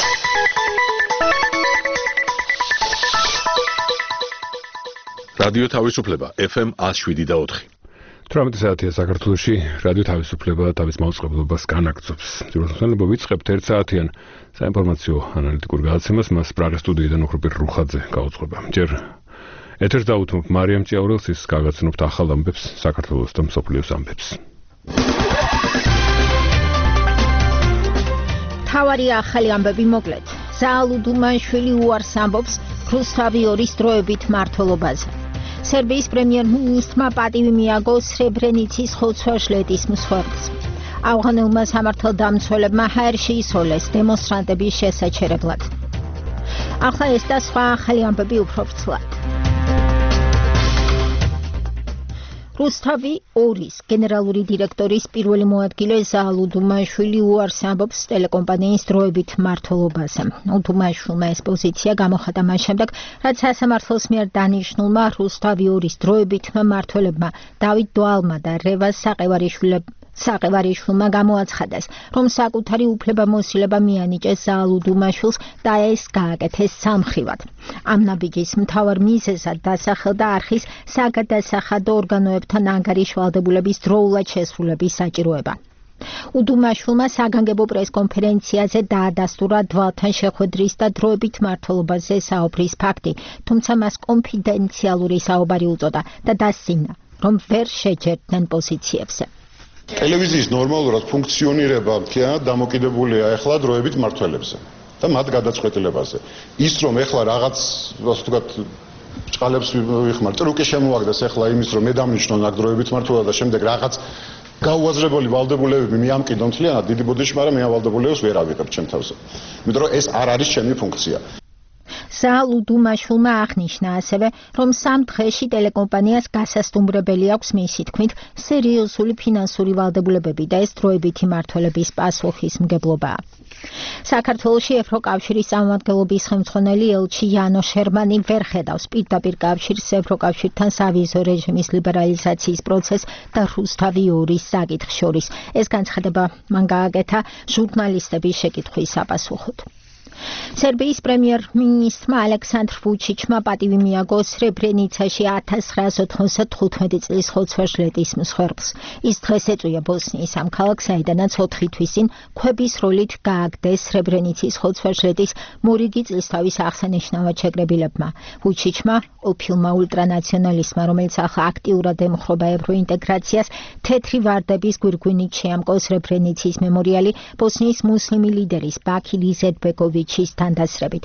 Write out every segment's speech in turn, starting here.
რადიო თავისუფლება FM 107.4. 18 საათია საქართველოში რადიო თავისუფლება თავის მაუწყებლობას განაგრძობს. ძირითადად ვიწყებთ 1 საათიან საინფორმაციო ანალიტიკურ გადაცემას, მას პრაღის სტუდიიდან ოქროპირ რუხაძე გაუძღვება. ჯერ ეთერს დაუთმობ მარიამ ჭიაურელს, ის გაგაცნობთ ახალ ამბებს საქართველოს და მსოფლიოს ამბებს. თავარი ახალი ამბები მოკლედ. ზაალუ დუმანშვილი უარს ამბობს რუსთავი ორის დროებით მმართველობაზე. სერბიის პრემიერ-მინისტრმა პატივი მიაგო სრებრენიცის ხოცვა-ჟლეტის მსხვერპლს. ავღანელმა სამართალდამცველებმა ჰაერში ისოლეს დემონსტრანტების შესაჩერებლად. ახლა ეს და სხვა ახალი ამბები უფრო ვრცლად. რუსთავი ორის გენერალური დირექტორის პირველი მოადგილე ზაალუ დუმანშვილი უარს ამბობს ტელეკომპანიის დროებით მმართველობაზე. დუმანშვილმა ეს პოზიცია გამოხატა მას შემდეგ, რაც სასამართლოს მიერ დანიშნულმა რუსთავი ორის დროებით მმართველებმა დავით დვალმა და რევაზ საყევარიშვილმა გამოაცხადეს, რომ საკუთარი უფლებამოსილება მიანიჭეს ზაალუ დუმანშვილს და ეს გააკეთეს სამხრივად. ამ ნაბიჯის მთავარ მიზეზად დასახელდა არხის საგადასახადო ორგანოებთან ანგარიშვალდებულების დროულად შესრულების საჭიროება. უდუმაშვილმა საგანგებო პრესკონფერენციაზე დაადასტურა დვალთან შეხვედრის და დროებით მმართველობაზე საუბრის ფაქტი, თუმცა მას კონფიდენციალური საუბარი უწოდა და დასძინა, რომ ვერ შეჯერდნენ პოზიციებზე. ტელევიზიის ნორმალურად ფუნქციონირება მთლიანად დამოკიდებულია ახლა დროებით მმართველებზე და მათ გადაწყვეტილებაზე. ის რომ ახლა რაღაც, ასე ვთქვათ, ჭყალებს ვიხმარ, ტრუკი შემოაგდეს ახლა იმის, რომ მე დამნიშნონ აქ დროებით მმართველობა და შემდეგ რაღაც გაუაზრებელი ვალდებულებები მიამკიდონ მთლიანად დიდი ბოდიში, მაგრამ მე ამ ვალდებულებებს ვერ ავიღებ ჩემ თავზე. იმიტომ რომ ეს არ არის ჩემი ფუნქცია. ზაალუ დუმანშვილმა აღნიშნა ასევე, რომ 3 დღეში ტელეკომპანიას გასასტუმრებელი აქვს მისი თქმით სერიოზული ფინანსური ვალდებულებები და ეს დროებითი მმართველების პასუხისმგებლობაა. საქართველოში ევროკავშირის წარმომადგენლობის ხელმძღვანელი ელჩი იანო შერმანი ვერ ხედავს პირდაპირ კავშირს ევროკავშირთან სავიზო რეჟიმის ლიბერალიზაციის პროცესს და რუსთავი ორის საკითხს შორის. ეს განცხადება მან გააკეთა ჟურნალისტების შეკითხვის საპასუხოდ. სერბიის პრემიერ-მინისტრმა ალექსანდრ ვუჩიჩმა პატივი მიაგო სრებრენიცაში 1995 წლის ხოცვა-ჟლეტის მსხვერპლს. ის დღეს ეწვია ბოსნიის ამ ქალაქს, საიდანაც 4 თვის წინ ქვების როლით გააგდეს სრებრენიცის ხოცვა-ჟლეტის მორიგი წლისთავის აღსანიშნავად შეკრებილებმა. ვუჩიჩმა, ყოფილმა ულტრანაციონალისტმა, რომელიც ახლა აქტიურად ემხრობა ევროინტეგრაციას, თეთრი ვარდების გვირგვინით შეამკო სრებრენიცის მემორიალი ბოსნიის მუსლიმი ლიდერის ბაქილ იზეტბეკოვიჩის თანდასრებით.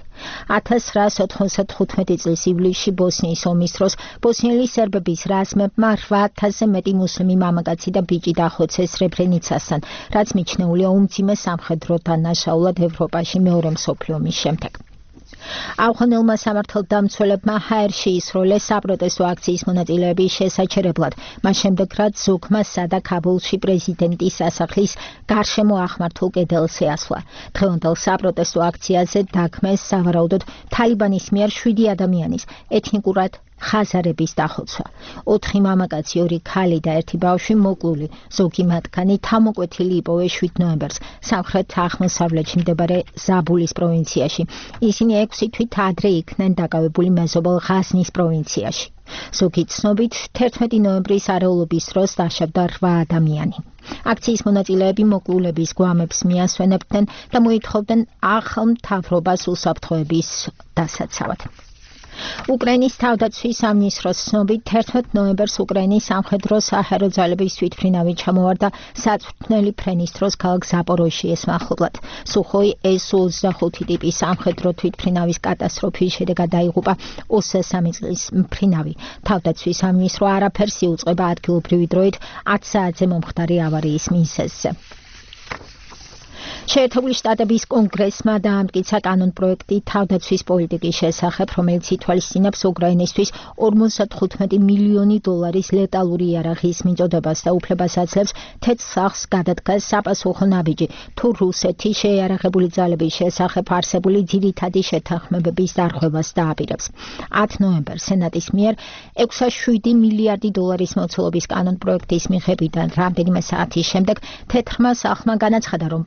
1995 წლის ივლისში ბოსნიის ომის დროს ბოსნიელი სერბების რაზმებმა 8000-ზე მეტი მუსლიმი მამაკაცი და ბიჭი დახოცეს სრებრენიცასთან, რაც მიჩნეულია უმძიმე სამხედრო დანაშაულად ევროპაში მეორე მსოფლიო ომის შემდეგ. ავღანელმა სამართალდამცველებმა ჰაერში ისროლეს საპროტესტო აქციის მონაწილეების შესაჩერებლად, მას შემდეგ რაც ზოგმა სადა ქაბულში პრეზიდენტის სასახლის გარშემო აღმართულ კედელს ეასვლა. დღევანდელ საპროტესტო აქციაზე დაგმეს სავარაუდოდ თალიბანის მიერ 7 ადამიანის ეთნიკურად ხაზარების დახოცვა. 4 მამაკაცი, 2 ქალი და 1 ბავშვი მოკლული, ზოგი მათგანი თავმოკვეთილი იპოვეს 7 ნოემბერს სამხრეთ აღმოსავლეთში მდებარე ზაბულის პროვინციაში. ისინი 6 თვით ადრე იქნენ დაკავებული მეზობელ ღაზნის პროვინციაში. ზოგი ცნობით 11 ნოემბრის არეულობის დროს დაშავდა 8 ადამიანი. აქციის მონაწილეები მოკლულების გვამებს მიასვენებდნენ და მოითხოვდნენ ახალ მთავრობას უსაფრთხოების დასაცავად. უკრაინის თავდაცვის სამინისტროს ცნობით 11 ნოემბერს უკრაინის სამხედრო საჰაერო ძალების თვითმფრინავი ჩამოვარდა საწვრთნელი ფრენის დროს ქალაქ ზაპოროჟიეს მახლობლად. სუხოი SU-25 ტიპის სამხედრო თვითმფრინავის კატასტროფის შედეგად დაიღუპა 23 წლის მფრინავი. თავდაცვის სამინისტრო არაფერს იუწყება ადგილობრივი დროით 10 საათზე მომხდარი ავარიის მიზეზზე. შეერთებული შტატების კონგრესმა დაამტკიცა კანონპროექტი თავდაცვის პოლიტიკის შესახებ, რომელიც ითვალისწინებს უკრაინისთვის 55 მილიონი დოლარის ლეტალური იარაღის მიწოდებას და უფლებას აძლევს თეთრ სახლს გადადგას საპასუხო ნაბიჯი, თუ რუსეთი შეიარაღებული ძალების შესახებ არსებული ძირითადი შეთანხმებების დარღვევას დააპირებს. 10 ნოემბერს სენატის მიერ 6,7 მილიარდი დოლარის მოცულობის კანონპროექტის მიღებიდან რამდენიმე საათის შემდეგ თეთრმა სახლმა განაცხადა, რომ პრეზიდენტი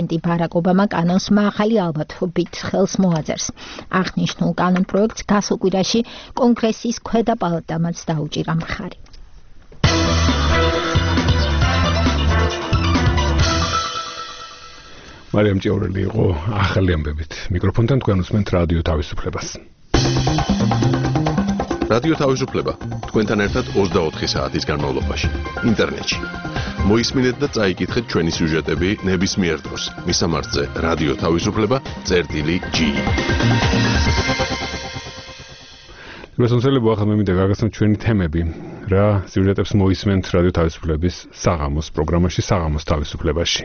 პრეზიდენტი ბარაკ ობამა კანონს მაღალი ალბათობით ხელს მოაწერს. აღნიშნულ კანონ პროექტს გასულ კვირაში კონგრესის ქვედა პალატამაც დაუჭირა მხარი. მარიამ ჭიაურელი იყო ახალი ამბებით. მიკროფონთან თქვენ უსმენთ რადიო თავისუფლებას. რადიო თავისუფლება თქვენთან ერთად 24 საათის განმავლობაში ინტერნეტში. მოისმინეთ და წაიკითხეთ ჩვენი სიუჟეტები ნებისმიერ დროს. მისამართზე რადიო თავისუფლება.gi. მოსწავლეებო ახლა მე მინდა გაგაცნოთ ჩვენი თემები. რა სიუჟეტებს მოისმენთ რადიო თავისუფლების საღამოს პროგრამაში საღამოს თავისუფლებაში.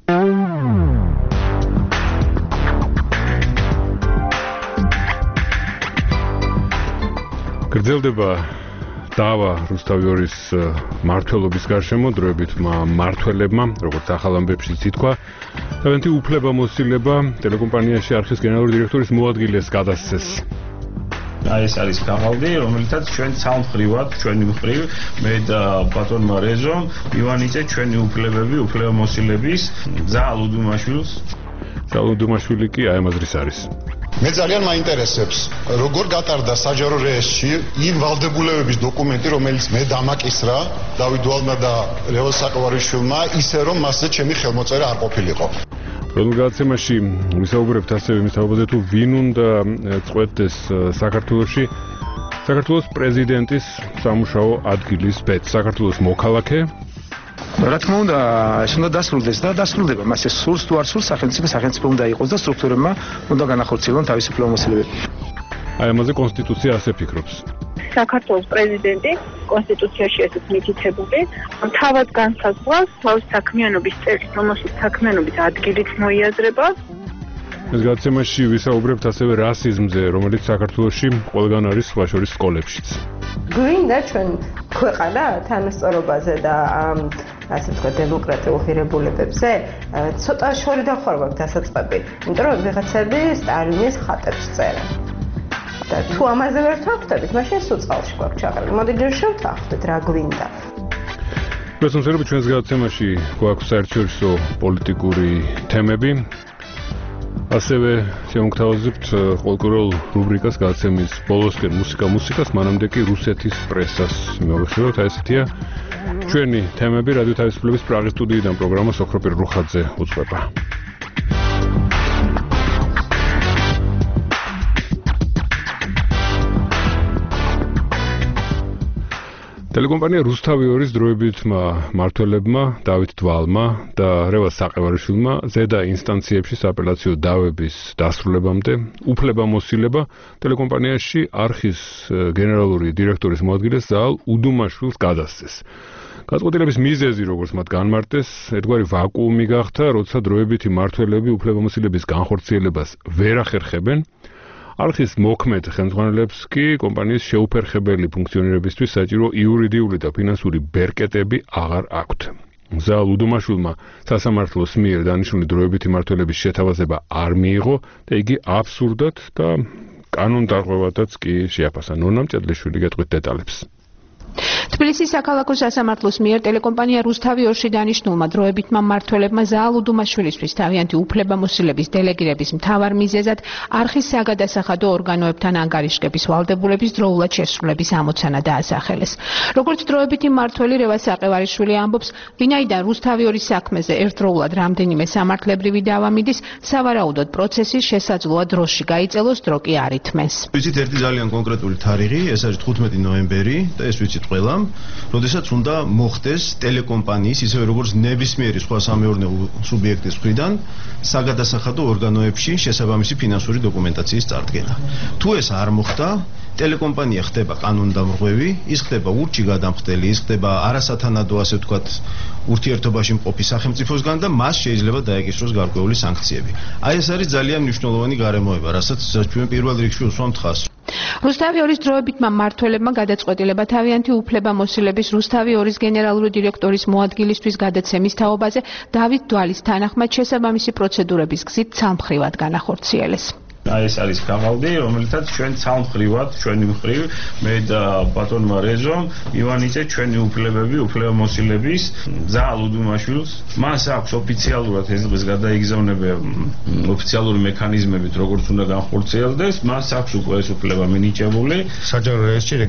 გრძელდება დავა რუსთავიორის მმართველობის გარშემო დროებით მმართველებმა, როგორც ახალ ამბებშიც ითქვა, თავიანთი უფლებამოსილება ტელეკომპანიაში არხის გენერალური დირექტორის მოადგილეს გადასცეს. ეს არის გამალდი, რომელიცაც ჩვენ სამხრივად, ჩვენი მხრივ, მე და ბატონმა რეზომ მივანიჭეთ ჩვენი უფლებები, უფლებამოსილების გზა ალუდუმაშვილს. ალუდუმაშვილი კი აი ამაზრის არის. მე ძალიან მაინტერესებს, როგორ გატარდა საჯარო რეესტში იმ ვალდებულებების დოკუმენტი, რომელიც მე დამაკისრა დავით დვალმა და ლევონ საკვარიშვილმა, ისე რომ მასზე ჩემი ხელმოწერა არ ყოფილიყო. პროგრამაში ვისაუბრებთ ასევე იმის თაობაზე, თუ ვინ უნდა წყვეტდეს საქართველოში საქართველოს პრეზიდენტის სამუშაო ადგილის ბედს, საქართველოს მოქალაქე. რა თქმა უნდა, ეს უნდა დასრულდეს და დასრულდება. მას ეს სურს თუ არ სურს, სახელმწიფო უნდა იყოს და სტრუქტურებმა უნდა განახორციელონ თავისი უფლებამოსილებები. აი ამაზე კონსტიტუცია ასე ფიქრობს. საქართველოს პრეზიდენტი კონსტიტუციაში ესეც მითითებული, თავად განსაზღვრავს თავის საქმიანობის წესს, რომელშიც საქმიანობის ადგილით მოიაზრება. ეს გადაცემაში ვისაუბრებთ ასევე რასიზმზე, რომელიც საქართველოში ყველგან არის, სხვა შორის სკოლებშიც. გვინდა ჩვენ ქვეყანა თანასწორობაზე და ასე ვთქვათ დემოკრატიულ ღირებულებებზე ცოტა შორი დახურვა დასაწყები, იმიტომ რომ ვიღაცები სტალინის ხატებს წერენ. და თუ ამაზე ვერ ვთანხმდებით, მაშინ სულ წყალში გვაქვს ჩაყრილი. მოდით ჯერ შევთანხმდეთ რა გვინდა. მოსწავლეებო ჩვენს გადაცემაში გვაქვს საერთაშორისო პოლიტიკური თემები. ასევე შემოგთავაზებთ ყოველკვირეულ რუბრიკას გადაცემის ბოლოსკენ მუსიკას, მანამდე კი რუსეთის პრესას მოვიხსენებთ. აი ესეთია ჩვენი თემები რადიო თავისუფლების პრაღის სტუდიიდან პროგრამა სოქროპირ რუხაძე უძღვება. ტელეკომპანია რუსთავიორის დროებით მმართველებმა დავით დვალმა და რევაზ საყევარიშვილმა ზედა ინსტანციებში სააპელაციო დავების დასრულებამდე უფლებამოსილება ტელეკომპანიაში არხის გენერალური დირექტორის მოადგილეს ზაალ უდუმაშვილს გადასცეს. გადაწყვეტილების მიზეზი, როგორც მათ განმარტეს, ერთგვარი ვაკუუმი გახდა, როცა დროებითი მმართველები უფლებამოსილების განხორციელებას ვერ ახერხებენ. არხის მოქმედ ხელმძღვანელებს კი კომპანიის შეუფერხებელი ფუნქციონირებისთვის საჭირო იურიდიული და ფინანსური ბერკეტები აღარ აქვთ. ზაალ უდუმაშვილმა სასამართლოს მიერ დანიშნული დროებითი მმართველების შეთავაზება არ მიიღო და იგი აბსურდად და კანონდარღვევადაც კი შეაფასა. ნონა მჭედლიშვილი გეტყვით დეტალებს. თბილისის საქალაქო სასამართლოს მიერ ტელეკომპანია რუსთავიორში დანიშნულმა დროებითმა მმართველებმა ზაალ უდუმაშვილისთვის თავიანთი უფლებამოსილების დელეგირების მთავარ მიზეზად არხის საგადასახადო ორგანოებთან ანგარიშგების ვალდებულების დროულად შესრულების ამოცანა დაასახელეს. როგორც დროებითი მმართველი რევაზ საყევარიშვილი ამბობს, ვინაიდან რუსთავიორის საქმეზე ერთდროულად რამდენიმე სამართლებრივი დავა მიდის, სავარაუდოდ პროცესი შესაძლოა დროში გაიწელოს, დრო კი არ ითმეს. ვიცით ერთი ძალიან კონკრეტული თარიღი, ეს არის 15 ნოემბერი და ეს ვიცით ყველამ, როდესაც უნდა მოხდეს ტელეკომპანიის, ისევე როგორც ნებისმიერი სხვა სამეურნეო სუბიექტის მხრიდან საგადასახადო ორგანოებში შესაბამისი ფინანსური დოკუმენტაციის წარდგენა. თუ ეს არ მოხდა, ტელეკომპანია ხდება კანონდამრღვევი, ის ხდება ურჩი გადამხდელი, ის ხდება არასათანადო, ასე ვთქვათ, ურთიერთობაში მყოფი სახელმწიფოსგან და მას შეიძლება დაეკისროს გარკვეული სანქციები. აი ეს არის ძალიან მნიშვნელოვანი გარემოება, რასაც ჩვენ პირველ რიგში უსვამთ ხაზს. რუსთავიორის დროებითმა მმართველებმა გადაწყვეტილება თავიანთი უფლებამოსილების რუსთავიორის გენერალური დირექტორის მოადგილისთვის გადაცემის თაობაზე დავით დვალის თანახმად შესაბამისი პროცედურების გზით ცალმხრივად განახორციელეს. აი ეს არის ქაღალდი, რომელთაც ჩვენ ცალმხრივად, ჩვენი მხრივ, მე და ბატონმა რეზომ მივანიჭეთ ჩვენი უფლებები, უფლებამოსილების გზა ლუდუმაშვილს. მას აქვს ოფიციალურად ეს დღეს გადაიგზავნება ოფიციალური მექანიზმებით, როგორც უნდა განხორციელდეს, მას აქვს უკვე ეს უფლება მინიჭებული. საჯარო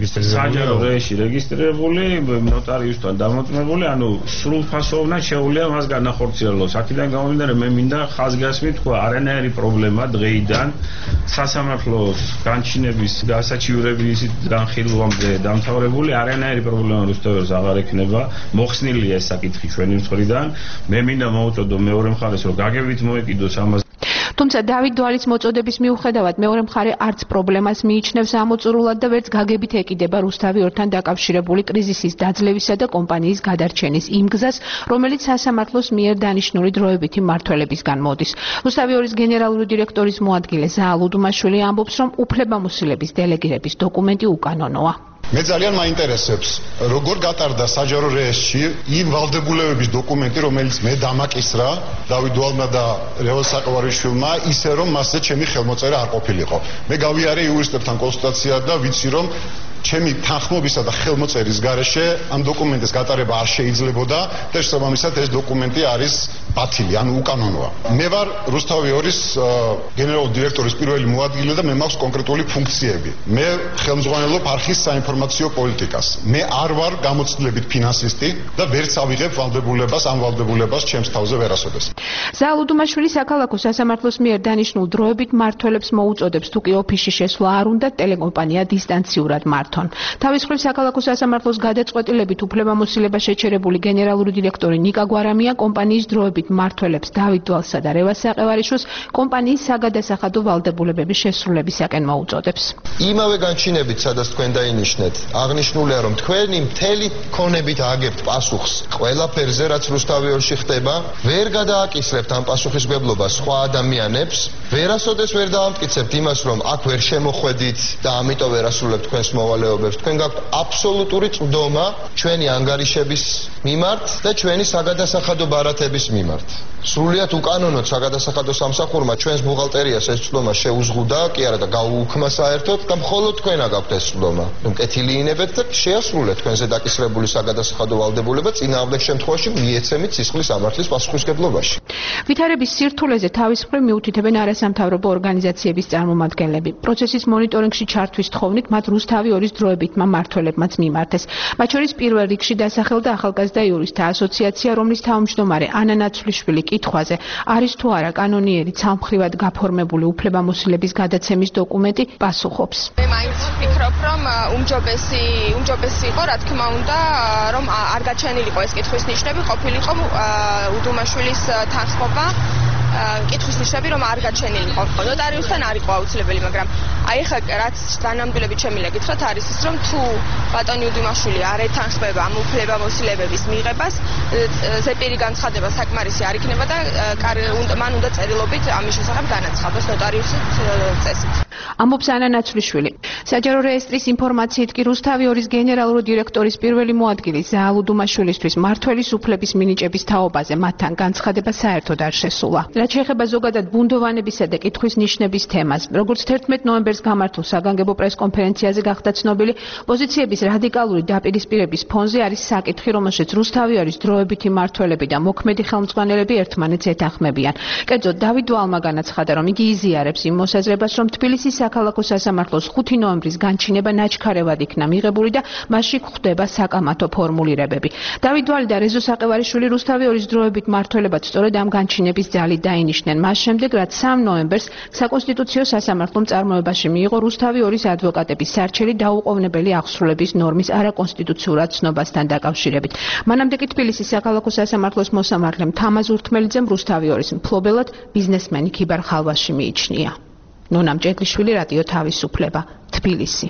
რეესტრი რეგისტრირებული, ნოტარიუსთან დამოწმებული, ანუ სრულფასოვნად შეუძლია მას განახორციელოს. აქედან გამომდინარე, მე მინდა ხაზგასმით თქვა, არანაირი პრობლემა დღეიდან სასამართლოს განჩინების გასაჩივრების განხილვამდე დამთავრებული, არანაირი პრობლემა რუსთაველს აღარ ექნება. მოხსნილია ეს საკითხი ჩვენი მხრიდან. მე მინდა მოვუწოდო მეორე მხარეს, რომ გაგებით მოეკიდოს ამას. თუმცა დავით დვალის მოწოდების მიუხედავად მეორე მხარე არც პრობლემას მიიჩნევს ამოწურულად და ვერც გაგებით ეკიდება რუსთავი ორთან დაკავშირებული კრიზისის დაძლევისა და კომპანიის გადარჩენის იმ გზას, რომელიც სასამართლოს მიერ დანიშნული დროებითი მმართველებისგან მოდის. რუსთავი ორის გენერალური დირექტორის მოადგილე ზაალ ლუდუმაშვილი ამბობს, რომ უფლებამოსილების დელეგირების დოკუმენტი უკანონოა. მე ძალიან მაინტერესებს, როგორ გატარდა საჯარო რეესტრი იმ ვალდებულებების დოკუმენტი, რომელიც მე დამაკისრა დავით დვალმა და ლევონ საყოვარიშვილმა, ისე რომ მასზე ჩემი ხელმოწერა არ ყოფილიყო. მე გავიარე იურისტებთან კონსულტაცია და ვიცი, რომ ჩემი თანხმობისა და ხელმოწერის გარეშე ამ დოკუმენტის გატარება არ შეიძლებოდა და შესაბამისად ეს დოკუმენტი არის ბათილი, ანუ უკანონოა. მე ვარ რუსთავი ორის გენერალური დირექტორის პირველი მოადგილე და მე მაქვს კონკრეტული ფუნქციები. მე ხელმძღვანელობ არხის საინფორმაციო პოლიტიკას. მე არ ვარ გამოცდილებით ფინანსისტი და ვერც ავიღებ ვალდებულებას, ამ ვალდებულებას ჩემს თავზე ვერასოდეს. ზაალ ლუდუმაშვილი საქალაქო სასამართლოს მიერ დანიშნულ დროებით მმართველებს მოუწოდებს, თუ კი ოფისში შესვლა არ უნდა, ტელეკომპანია დისტანციურად მართონ. თავის მხრივ საქალაქო სასამართლოს გადაწყვეტილებით უფლებამოსილება შეჩერებული გენერალური დირექტორი ნიკა გვარამია კომპანიის დროებით მმართველებს დავით დვალსა და რევას საყევარიშვილს კომპანიის საგადასახადო ვალდებულებების შესრულებისაკენ მოუწოდებს. იმავე განჩინებით, სადაც თქვენ დაინიშნეთ, აღნიშნულია, რომ თქვენი მთელი ქონებით აგებთ პასუხს ყველაფერზე, რაც რუსთავი ორში ხდება, ვერ გადააკისრებთ ამ პასუხისმგებლობას სხვა ადამიანებს, ვერასოდეს ვერ დაამტკიცებთ იმას, რომ აქ ვერ შემოხვედით და ამიტომ ვერ ასრულებთ თქვენს მოვალეობებს. თქვენ გაქვთ აბსოლუტური წვდომა ჩვენი ანგარიშების მიმართ და ჩვენი საგადასახადო ბარათების მიმართ. სრულიად უკანონოდ საგადასახადო სამსახურმა ჩვენს ბუღალტერიას ეს წვდომა შეუზღუდა, კი არა და გაუუქმა საერთოდ და მხოლოდ თქვენ გაქვთ ეს წვდომა. მკეთილი ინებეთ და შეასრულეთ თქვენზე დაკისრებული საგადასახადო ვალდებულება წინააღმდეგ შემთხვევაში მიეცემით სისხლის სამართლის პასუხისმგებლობაში. ვითარების სირთულეზე თავის მხრივ მიუთითებენ არასამთავრობო ორგანიზაციების წარმომადგენლები. პროცესის მონიტორინგში ჩართვის თხოვნით მათ რუსთავი ორის დროებითმა მმართველებმაც მიმართეს. მათ შორის პირველ რიგში დასახელდა ახალგაზრდა იურისტთა ასოციაცია, რომლის თავმჯდომარე ანა ნაცვლიშვილი კითხვაზე არის თუ არა კანონიერი ცალმხრივად გაფორმებული უფლებამოსილების გადაცემის დოკუმენტი პასუხობს. მე მაინც ვფიქრობ, რომ უმჯობესი იყო, რა თქმა უნდა, რომ არ გაჩენილიყო ეს კითხვის ნიშნები, ყოფილიყო ლუდუმაშვილის თანხმობა კითხვის ნიშნები რომ არ გაჩენილიყო. ნოტარიუსთან არ იყო აუცილებელი, მაგრამ აი ხა რაც განამდვილებით შემიძლია გითხრათ არის ის, რომ თუ ბატონი ლუდუმაშვილი არ ეთანხმება ამ უფლებამოსილებების მიღებას, ზეპირი განცხადება საკმარისი არ იქნება და მან უნდა წერილობით ამის შესახებ განაცხადოს ნოტარიუსის წესით. ამბობს ანა ნაცვლიშვილი. საჯარო რეესტრის ინფორმაციით კი რუსთავი ორის გენერალური დირექტორის პირველი მოადგილე ზაალ ლუდუმაშვილისთვის მმართველის უფლების მინიჭების თაობაზე მათთან განცხადება საერთოდ არ შესულა. რაც შეეხება ზოგადად ბუნდოვანებისა და კითხვის ნიშნების თემას, როგორც 11 ნოემბერს გამართულ საგანგებო პრესკონფერენციაზე გახდა ცნობილი, პოზიციების რადიკალური დაპირისპირების ფონზე არის საკითხი, რომელშიც რუსთავი ორის დროებითი მმართველები და მოქმედი ხელმძღვანელები ერთმანეთს ეთანხმებიან. კერძოდ დავით დვალმა განაცხადა, რომ იგი იზიარებს იმ მოსაზრებას, რომ თბილისის საქალაქო სასამართლოს 5 ნოემბრის განჩინება ნაჩქარევად იქნა მიღებული და მასში გვხვდება საკამათო ფორმულირებები. დავით დვალი და რეზო საყევარიშვილი რუსთავი ორის დროებით მმართველებად სწორედ ამ განჩინების ძალით დაინიშნენ მას შემდეგ, რაც 3 ნოემბერს საკონსტიტუციო სასამართლომ წარმოებაში მიიღო რუსთავი ორის ადვოკატების სარჩელი დაუყოვნებელი აღსრულების ნორმის არაკონსტიტუციურად ცნობასთან დაკავშირებით. მანამდე კი თბილისის საქალაქო სასამართლოს მოსამართლემ თამაზ ურთმელიძემ რუსთავი ორის მფლობელად ბიზნესმენი ქიბარ ხალვაში მიიჩნია. ნონა მჭედლიშვილი, რადიო თავისუფლება, თბილისი.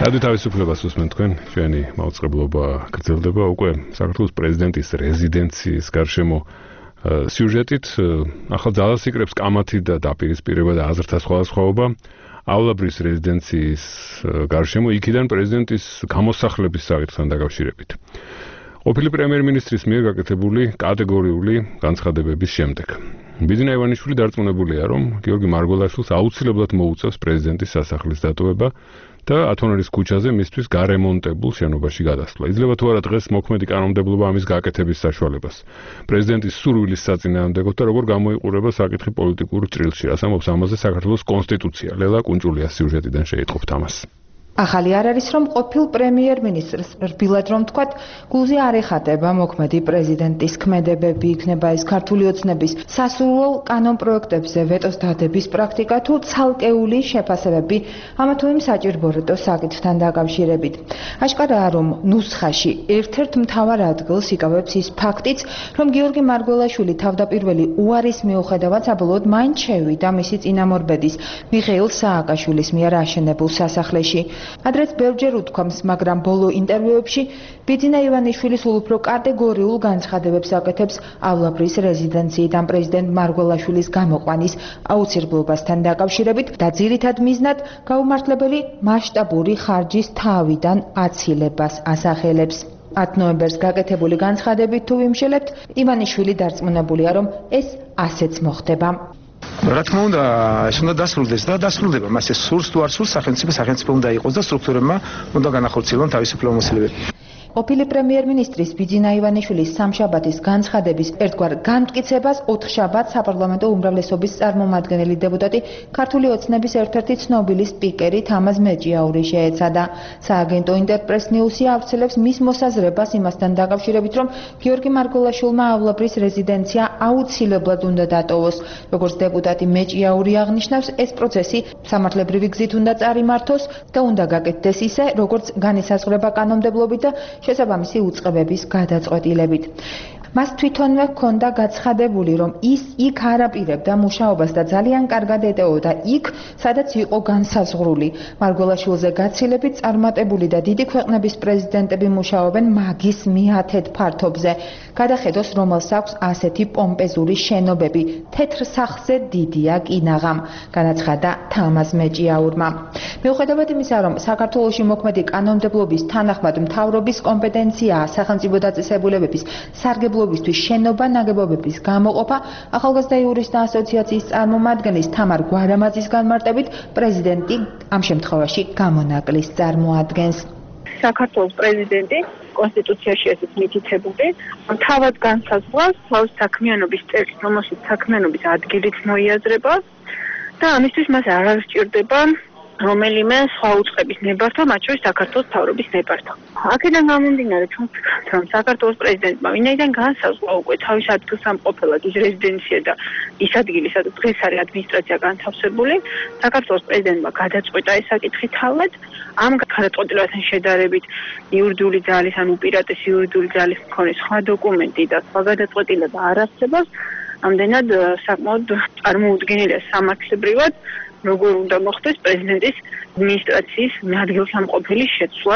რადიო თავისუფლებას უსმენთ თქვენ, ჩვენი მაუწყებლობა გრძელდება უკვე საქართველოს პრეზიდენტის რეზიდენციის გარშემო სიუჟეტით, ახლა ძალას იკრებს კამათი და დაპირისპირება და აზრთა სხვადასხვაობაავლაბრის რეზიდენციის გარშემო იქიდან პრეზიდენტის გამოსახლების საკითხთან დაკავშირებით. ყოფილი პრემიერ-მინისტრის მიერ გაკეთებული კატეგორიული განცხადებების შემდეგ. ბიძინა ივანიშვილი დარწმუნებულია, რომ გიორგი მარგველაშვილს აუცილებლად მოუწევს პრეზიდენტის სასახლის დატოვება და ათონელის ქუჩაზე მისთვის გარემონტებულ შენობაში გადასვლა. იძლევა თუ არა დღეს მოქმედი კანონმდებლობა ამის გაკეთების საშუალებას. პრეზიდენტის სურვილის საწინააღმდეგოდ და როგორ გამოიყურება საკითხი პოლიტიკურ ჭრილში, რაც ამბობს ამაზე საქართველოს კონსტიტუცია. ლელა კუნჭულიას სიუჟეტიდან შეიტყობთ ამას. ახალი არ არის, რომ ყოფილ პრემიერ-მინისტრს რბილად რომ თქვათ, გულზე არ ეხატება მოქმედი პრეზიდენტის ქმედებები, იქნება ეს ქართული ოცნების სასურველ კანონპროექტებზე ვეტოს დადების პრაქტიკა თუ ცალკეული შეფასებები ამა თუ იმ საჭირო ვეტო საკითხთან დაკავშირებით. აშკარაა, რომ ნუსხაში ერთ-ერთ მთავარ ადგილს იკავებს ის ფაქტიც, რომ გიორგი მარგველაშვილი თავდაპირველი უარის მიუხედავად საბოლოოდ მაინც შევიდა მისი წინამორბედის მიხეილ სააკაშვილის მიერ აშენებულ სასახლეში. ადრეც ბევრჯერ უთქვამს, მაგრამ ბოლო ინტერვიუებში ბიძინა ივანიშვილი სულ უფრო კატეგორიულ განცხადებებს აკეთებსავლაბრის რეზიდენციიდან პრეზიდენტ მარგველაშვილის გამოყვანის აუცილებლობასთან დაკავშირებით და ძირითად მიზნად გაუმართლებელი მასშტაბური ხარჯის თავიდან აცილებას ასახელებს. 10 ნოემბერს გაკეთებული განცხადებით თუ ვიმშელებთ, ივანიშვილი დარწმუნებულია, რომ ეს ასეც მოხდება. რა თქმა უნდა, ეს უნდა დასრულდეს და დასრულდება. მას ეს სურს თუ არ სურს, სახელმწიფო უნდა იყოს და სტრუქტურებმა უნდა განახორციელონ თავისუფლება მოსილებები. ყოფილი პრემიერ-მინისტრის ბიძინა ივანიშვილის სამშაბათის განცხადების ერთგვარ განმტკიცებას 4 შაბათს საპარლამენტო უმრავლესობის წარმომადგენელი დეპუტატი ქართული ოცნების ერთ-ერთი ცნობილი სპიკერი თამაზ მეჭიაური შეეცადა. სააგენტო ინტერპრეს ნიუსი ავრცელებს მის მოსაზრებას იმასთან დაკავშირებით, რომ გიორგი მარგველაშვილმაავლაბრის რეზიდენცია აუცილებლად უნდა დატოვოს. როგორც დეპუტატი მეჭიაური აღნიშნავს, ეს პროცესი სამართლებრივი გზით უნდა წარიმართოს და უნდა გაკეთდეს ისე, როგორც განისაზღვრება კანონმდებლობით და შესაბამისი უწყებების გადაწყვეტილებით. მას თვითონვე ჰქონდა გაცხადებული, რომ ის იქ არ აპირებდა მუშაობას და ძალიან კარგად ეტეოდა იქ, სადაც იყო განსაზღვრული. მარგველაშვილზე გაცილებით წარმატებული და დიდი ქვეყნების პრეზიდენტები მუშაობენ მაგის მიათეთ ფართობზე. გადახედოს, რომელს აქვს ასეთი პომპეზური შენობები. თეთრ სახლზე დიდია კინაღამ, განაცხადა თამაზ მეჭიაურმა. მიუხედავად იმისა, რომ საქართველოში მოქმედი კანონმდებლობის თანახმად მთავრობის კომპეტენციაა სახელმწიფო დაწესებულებების სარგებლობისთვის შენობა ნაგებობების გამოყოფა, ახალგაზრდა იურისტთა ასოციაციის წარმომადგენლის თამარ გვარამაძის განმარტებით პრეზიდენტი ამ შემთხვევაში გამონაკლის წარმოადგენს. საქართველოს პრეზიდენტი კონსტიტუციაში ესეც მითითებული, თავად განსაზღვრავს თავის საქმიანობის წერტილს, რომელშიც საქმიანობის ადგილით მოიაზრება და ამისთვის მას არ სჭირდება რომელიმე სხვა უწყების ნებართვა, მათ შორის საქართველოს მთავრობის ნებართვა. აქედან გამომდინარე, რომ საქართველოს პრეზიდენტმა ვინაიდან განსაზღვრა უკვე თავის ადგილსამყოფელად ის რეზიდენცია და ის ადგილი, სადაც დღეს არის ადმინისტრაცია განთავსებული, საქართველოს პრეზიდენტმა გადაწყვეტა ეს საკითხი თავად. ამ გადაწყვეტილებასთან შედარებით იურიდიული ძალის ან უპირატესი იურიდიული ძალის მქონე სხვა დოკუმენტი და სხვა გადაწყვეტილება არ არსებობს. ამდენად საკმაოდ წარმოუდგენელია სამართლებრივად, როგორ უნდა მოხდეს პრეზიდენტის ადმინისტრაციის ადგილსამყოფელის შეცვლა.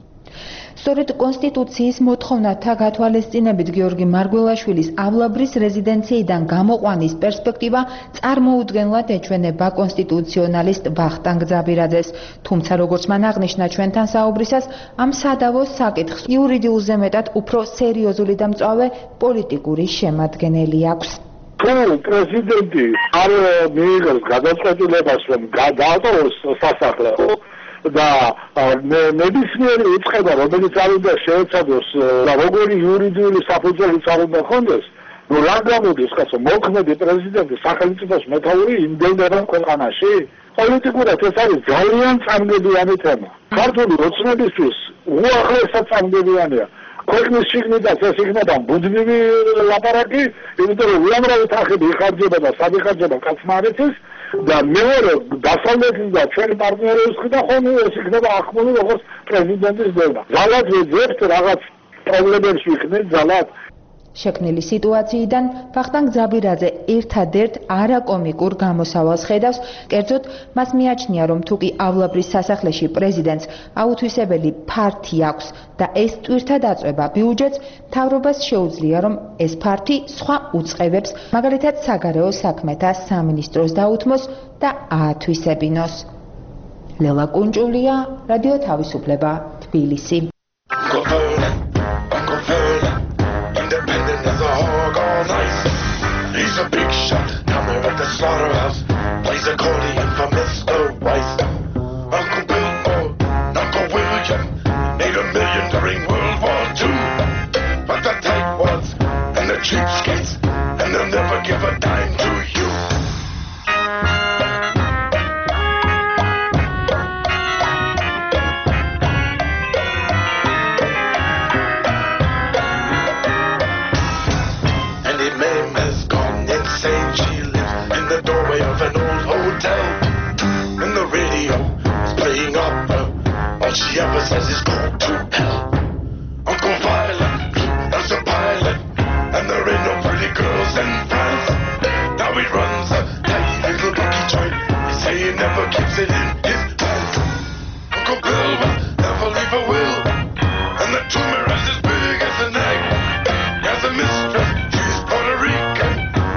სწორედ კონსტიტუციის მოთხოვნათა გათვალისწინებით გიორგი მარგველაშვილისავლაბრის რეზიდენციიდან გამოყვანის პერსპექტივა წარმოუდგენლად ეჩვენება კონსტიტუციონალისტ ვახტანგ ძაბირაძეს. თუმცა როგორც მან აღნიშნა ჩვენთან საუბრისას, ამ სადავოს საკითხს იურიდიულზე მეტად უფრო სერიოზული და მწვავე პოლიტიკური შემადგენელი აქვს. თუ პრეზიდენტი არ მიიღებს გადაწყვეტილებას, რომ გადაატოვოს სასახლე და ნებისმიერი უწყება, რომელიც არ უნდა შეეცადოს და როგორი იურიდიული საფუძველიც არ უნდა ჰქონდეს, ნუ რა გამოდის ხასო მოქმედი პრეზიდენტი სახელმწიფოს მეთაური იმდენდება ქვეყანაში? პოლიტიკურად ეს არის ძალიან წარმგებიანი თემა. ქართული ოცნებისთვის უახლესად წარმგებიანია. ქვეყნის შიგნიდან ეს იქნება ბუნდმივი ლაპარაკი, იმიტომ რომ უამრავი თანხები იხარჯება და სად იხარჯება კაცმა არ იცის და მეორე დასავლეთის და ჩვენი პარტნიორების მხრიდან ხომ ეს იქნება ახმული როგორც პრეზიდენტის დევნა. ძალად ვეძებთ რაღაც პრობლემებს ვიქნით ძალად. შექმნილი სიტუაციიდან ვახტანგ ძაბირაძე ერთადერთ არაკომიკურ გამოსავალს ხედავს, კერძოდ მას მიაჩნია, რომ თუკი ავლაბრის სასახლეში პრეზიდენტს აუთვისებელი ფართი აქვს და ეს ტვირთად აწვება ბიუჯეტს, მთავრობას შეუძლია, რომ ეს ფართი სხვა უწყებებს, მაგალითად საგარეო საქმეთა სამინისტროს დაუთმოს და აათვისებინოს. ლელა კუნჭულია, რადიო თავისუფლება, თბილისი. He's a big shot down there at the slaughterhouse. Plays accordion for Mr. Weiss. Uncle Bill or Uncle William made $1 million during World War II. But the tightwads and the cheapskates, and they'll never give a dime to you. She lives in the doorway of an old hotel, and the radio is playing opera. All she ever says is go to hell. Uncle Violet was a pilot, and there ain't no pretty girls in France. Now he runs a tiny little bookie joint. They say he never keeps it in his pants. Uncle Bill will never leave a will, and the tumor is as big as an egg. He has a mistress, she's Puerto Rican.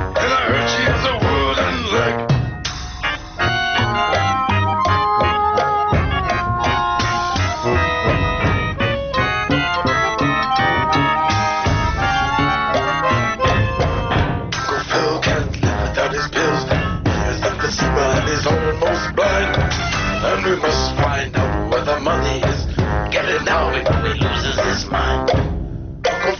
Almost blind, and we must find out where the money is. Get it now before he loses his mind. Uncle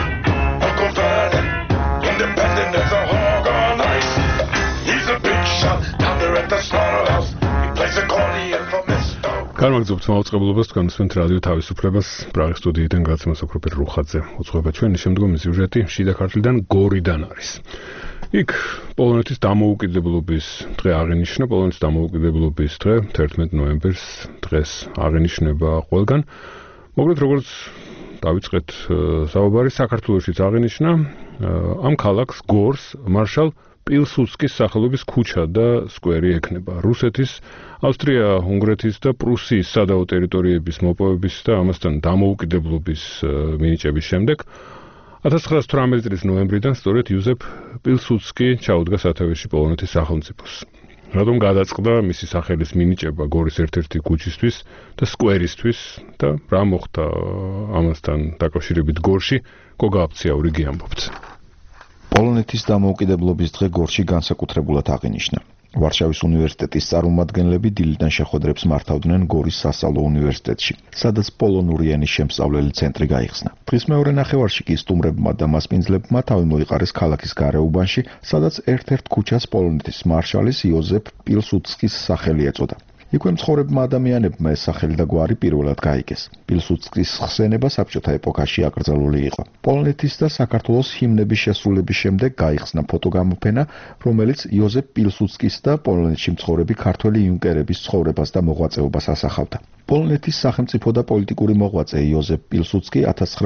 Vernon, independent as a hog on ice. He's a big shot down there at the slaughterhouse. He plays accordion for Mr. Გამარჯობთ მაუწყებლობას თქვენსვენთ რადიო თავისუფლებას პრაღის სტუდიიდან გაცემას ოქროპირ რუხაძე. უძღვება ჩვენი შემდგომი სიუჟეტი შიდა ქართლიდან გორიდან არის. იქ პოლონეთის დამოუკიდებლობის დღე აღინიშნა, პოლონეთის დამოუკიდებლობის დღე 11 ნოემბერს დღეს აღინიშნება ყველგან. მოკლედ როგორც დავიწყეთ საუბარი, საქართველოშიც აღინიშნა ამ ქალაქს გორს მარშალ პილსუდსკის სახელობის ქუჩა და სკვერი ექნება. რუსეთის, ავსტრია-უნგრეთის და პრუსიის სადავო ტერიტორიების მოპოვების და ამასთან დამოუკიდებლობის მინიჭების შემდეგ 1918 წლის ნოემბრიდან სწორედ იუზეფ პილსუდსკი ჩაუდგა სათავეში პოლონეთის სახელმწიფოს. რადგან გადაწყდა მისი სახელის მინიჭება გორის ერთ-ერთი ქუჩისთვის და სკვერისთვის და რა მოხდა ამასთან დაკავშირებით გორში, გოგა აფციაური გიამბობთ. პოლონეთის დამოუკიდებლობის დღე გორში განსაკუთრებულად აღინიშნა. ვარშავის უნივერსიტეტის წარმომადგენლები დილიდან შეხვედრებს მართავდნენ გორის სასწავლო უნივერსიტეტში, სადაც პოლონური ენის შემსწავლელი ცენტრი გაიხსნა. დღის მეორე ნახევარში კი სტუმრებმა და მასპინძლებმა თავი მოიყარეს ქალაქის გარეუბანში, სადაც ერთ-ერთ ქუჩას პოლონეთის მარშალის იოზეფ პილსუდსკის სახელი ეწოდა. იქვე მცხოვრებმა ადამიანებმა ეს სახელი და გვარი პირველად გაიგეს. პილსუდსკის ხსენება საბჭოთა ეპოქაში აკრძალული იყო. პოლონეთის და საქართველოს ჰიმნების შესრულების შემდეგ გაიხსნა ფოტოგამოფენა, რომელიც იოზეფ პილსუდსკის და პოლონეთში მცხოვრები ქართველი იუნკერების ცხოვრებას და მოღვაწეობას ასახავდა. პოლონეთის სახელმწიფო და პოლიტიკური მოღვაწე იოზეფ პილსუდსკი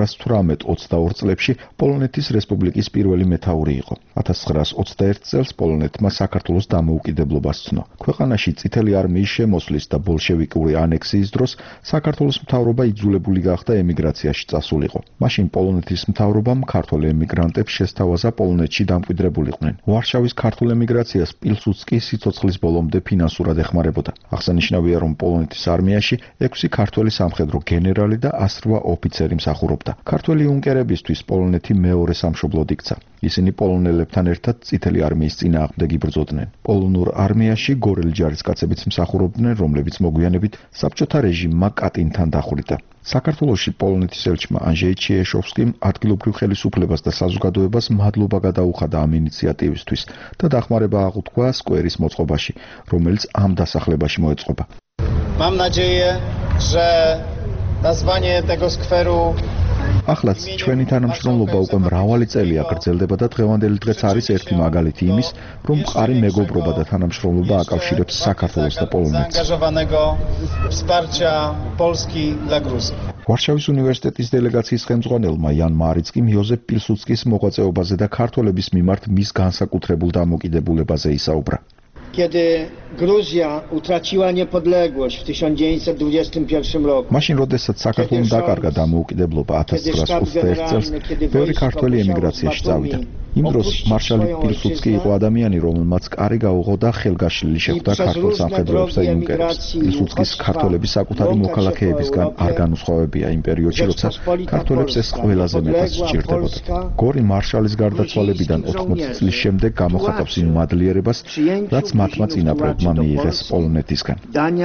1918-22 წლებში პოლონეთის რესპუბლიკის პირველი მეთაური იყო. 1921 წელს პოლონეთმა საქართველოს დამოუკიდებლობა სცნო. ქვეყანაში წითელი არმიის შემოსვლის და ბოლშევიკური ანექსიის დროს საქართველოს მთავრობა იძულებული გახდა ემიგრაციაში წასულიყო. მაშინ პოლონეთის მთავრობამ ქართველ ემიგრანტებს შესთავაზა პოლონეთში დამკვიდრებულიყვნენ. ვარშავის ქართულ ემიგრაციას პილსუდსკი სიცოცხლის ბოლომდე ფინანსურად ეხმარებოდა. აღსანიშნავია, რომ პოლონეთის არმიაში 6 ქართველი სამხედრო გენერალი და 108 ოფიცერი მსახურობდა. ქართველი იუნკერებისთვის პოლონეთი მეორე სამშობლოდ იქცა. ისინი პოლონელებთან ერთად წითელი არმიის წინააღმდეგ იბრძოდნენ. პოლონურ არმიაში გორელი ჯარისკაცებიც მსახურობდნენ, რომლებიც მოგვიანებით საბჭოთა რეჟიმმა კატინთან დახვრიტა. საქართველოში პოლონეთის ელჩმა ანჟეი ჩიეშოვსკიმ ადგილობრივ ხელისუფლებას და საზოგადოებას მადლობა გადაუხადა ამ ინიციატივისთვის და დახმარება აღუთქვა სკვერის მოწყობაში, რომელიც ამ დასახლებაში მოეწყობა. Mam nadzieję, że nazwanie tego skweru Ახლაც ჩვენი თანამშრომლობა უკვე მრავალი წელია გრძელდება და დღევანდელი დღეც არის ერთი მაგალითი იმის, რომ მყარი მეგობრობა და თანამშრომლობა აკავშირებს საქართველოს და პოლონეთს. zaangażowanego wsparcia Polski dla Gruzji. ვარშავის უნივერსიტეტის დელეგაციის ხელმძღვანელმა იან მარიცკიმ იოზეფ პილსუდსკის მოღვაწეობაზე და ქართველების მიმართ მის განსაკუთრებულ დამოკიდებულებაზე ისაუბრა. Kiedy Gruzja utraciła niepodległość w 1921 roku. Mაშინ, როდესაც საქართველოს დაკარგა დამოუკიდებლობა 1921 წელს, ბევრი ქართველი ემიგრაციაში წავიდა. იმ დროს მარშალი პილსუდსკი იყო ადამიანი, რომელმაც კარი გაუღო და ხელგაშლილი შეხვდა ქართულ სამხედროებს და იუნკერებს. პილსუდსკის ქართველები საკუთარი მოქალაქეებისგან არ განუსხვავებია იმ პერიოდში, როცა ქართველებს ეს ყველაზე მეტად სჭირდებოდა. გორი მარშალის გარდაცვალებიდან 80 წლის შემდეგ გამოხატავს იმ მადლიერებას, რაც მათმა წინაპრებმა მიიღეს პოლონეთისგან.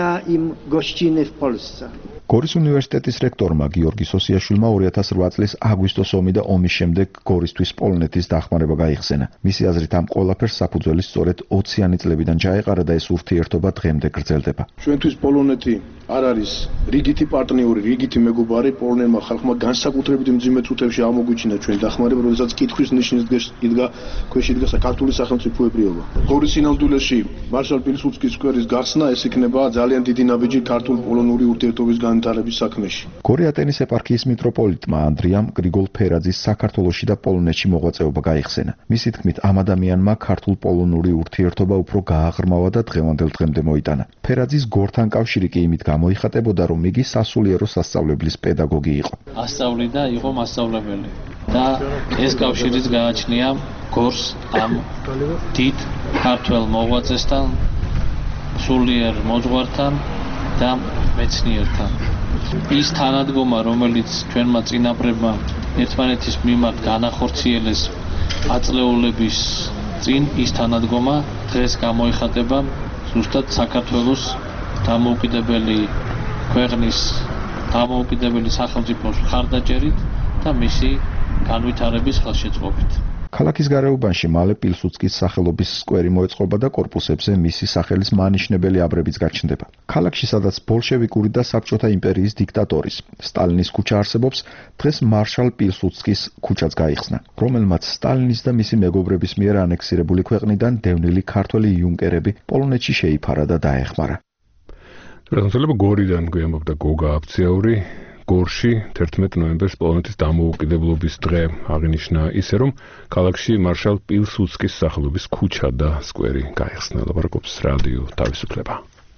გორის უნივერსიტეტის რექტორმა გიორგი სოსიაშვილმა 2008 წლის აგვისტოს ომი და ომის შემდეგ გორისთვის პოლონეთის დახმარება გაიხსენა. მისი აზრით ამ ყველაფერს საფუძველი სწორედ 20-იანი წლებიდან ჩაეყარა და ეს ურთიერთობა დღემდე გრძელდება. ჩვენთვის პოლონეთი არ არის რიგითი პარტნიორი, რიგითი მეგობარი, პოლონელმა ხალხმა განსაკუთრებით მძიმე წუთებში აღმოგვიჩინა ჩვენი დახმარება, როდესაც კითხვის ნიშნის ქვეშ იდგა საქართველოს სახელმწიფოებრიობა. გორის სინამდვილეში მარშალ პილსუდსკის სკვერის გახსნა ეს იქნება ძალიან დიდი ნაბიჯი ქართულ-პოლონური ურთიერთობის განვითარების საქმეში. გორი ატენის ეპარქიის მიტროპოლიტმა ანდრიამ გრიგოლ-ფერაძის საქართველოში და პოლონეთში მოღვაწეობა გაიხსენა. მისი თქმით, ამ ადამიანმა ქართულ-პოლონური ურთიერთობა უფრო გააღრმავა და დღევანდელ დღემდე მოიტანა. ფერაძის გორთან კავშირი კი იმით გამოიხატებოდა, რომ იგი სასულიერო სასწავლებლის პედაგოგი იყო. ასწავლიდა, იყო მასწავლებელი და ეს კავშირიც გააჩნია გორს ამ დიდ ქართველ მოღვაწესთან, სულიერ მოძღვართან და მეცნიერთან. ის თანადგომა, რომელიც ჩვენმა წინაპრებმა ერთმანეთის მიმართ განახორციელეს აწლეულების წინ, ის თანადგომა დღეს გამოიხატება ზუსტად საქართველოს დამოუკიდებელი ქვეყნის დამოუკიდებელი სახელმწიფოს მხარდაჭერით და მისი განვითარების ხელშეწყობით. ქალაქის გარეუბანში მალე პილსუდსკის სახელობის სკვერი მოეწყობა და კორპუსებზე მისი სახელის მანიშნებელი აბრებიც გაჩნდება. ქალაქში, სადაც ბოლშევიკური და საბჭოთა იმპერიის დიქტატორის სტალინის ქუჩა არსებობს, დღეს მარშალ პილსუდსკის ქუჩაც გაიხსნა, რომელმაც სტალინის და მისი მეგობრების მიერ ანექსირებული ქვეყნიდან დევნილი ქართველი იუნკერები პოლონეთში შეიფარა და დაეხმარა. რადგან გორიდან გვიამბობდა გოგა აფციაური, გორში 11 ნოემბერს პოლონეთის დამოუკიდებლობის დღე აღინიშნა ისე, რომ ქალაქში მარშალ პილსუდსკის სახელობის ქუჩა და სკვერი გაიხსნა. ლაპარაკობს რადიო თავისუფლება.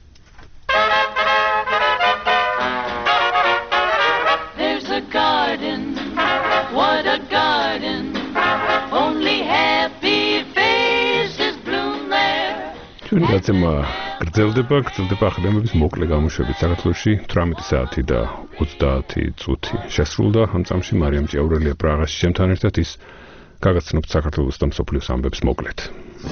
There's a garden, what a garden, only happy faces bloom there. ჩვენი გაცემა გრძელდება ახალგაზრდების მოკლე გამოშვებით საქართველოში 18 საათი და 30 წუთი შესრულდა. ამ წამში მარიამ ჭიაურელია პრაღაში ჩემთან ერთად ის გაგაცნობთ საქართველოს და მსოფლიოს ამბებს მოკლედ.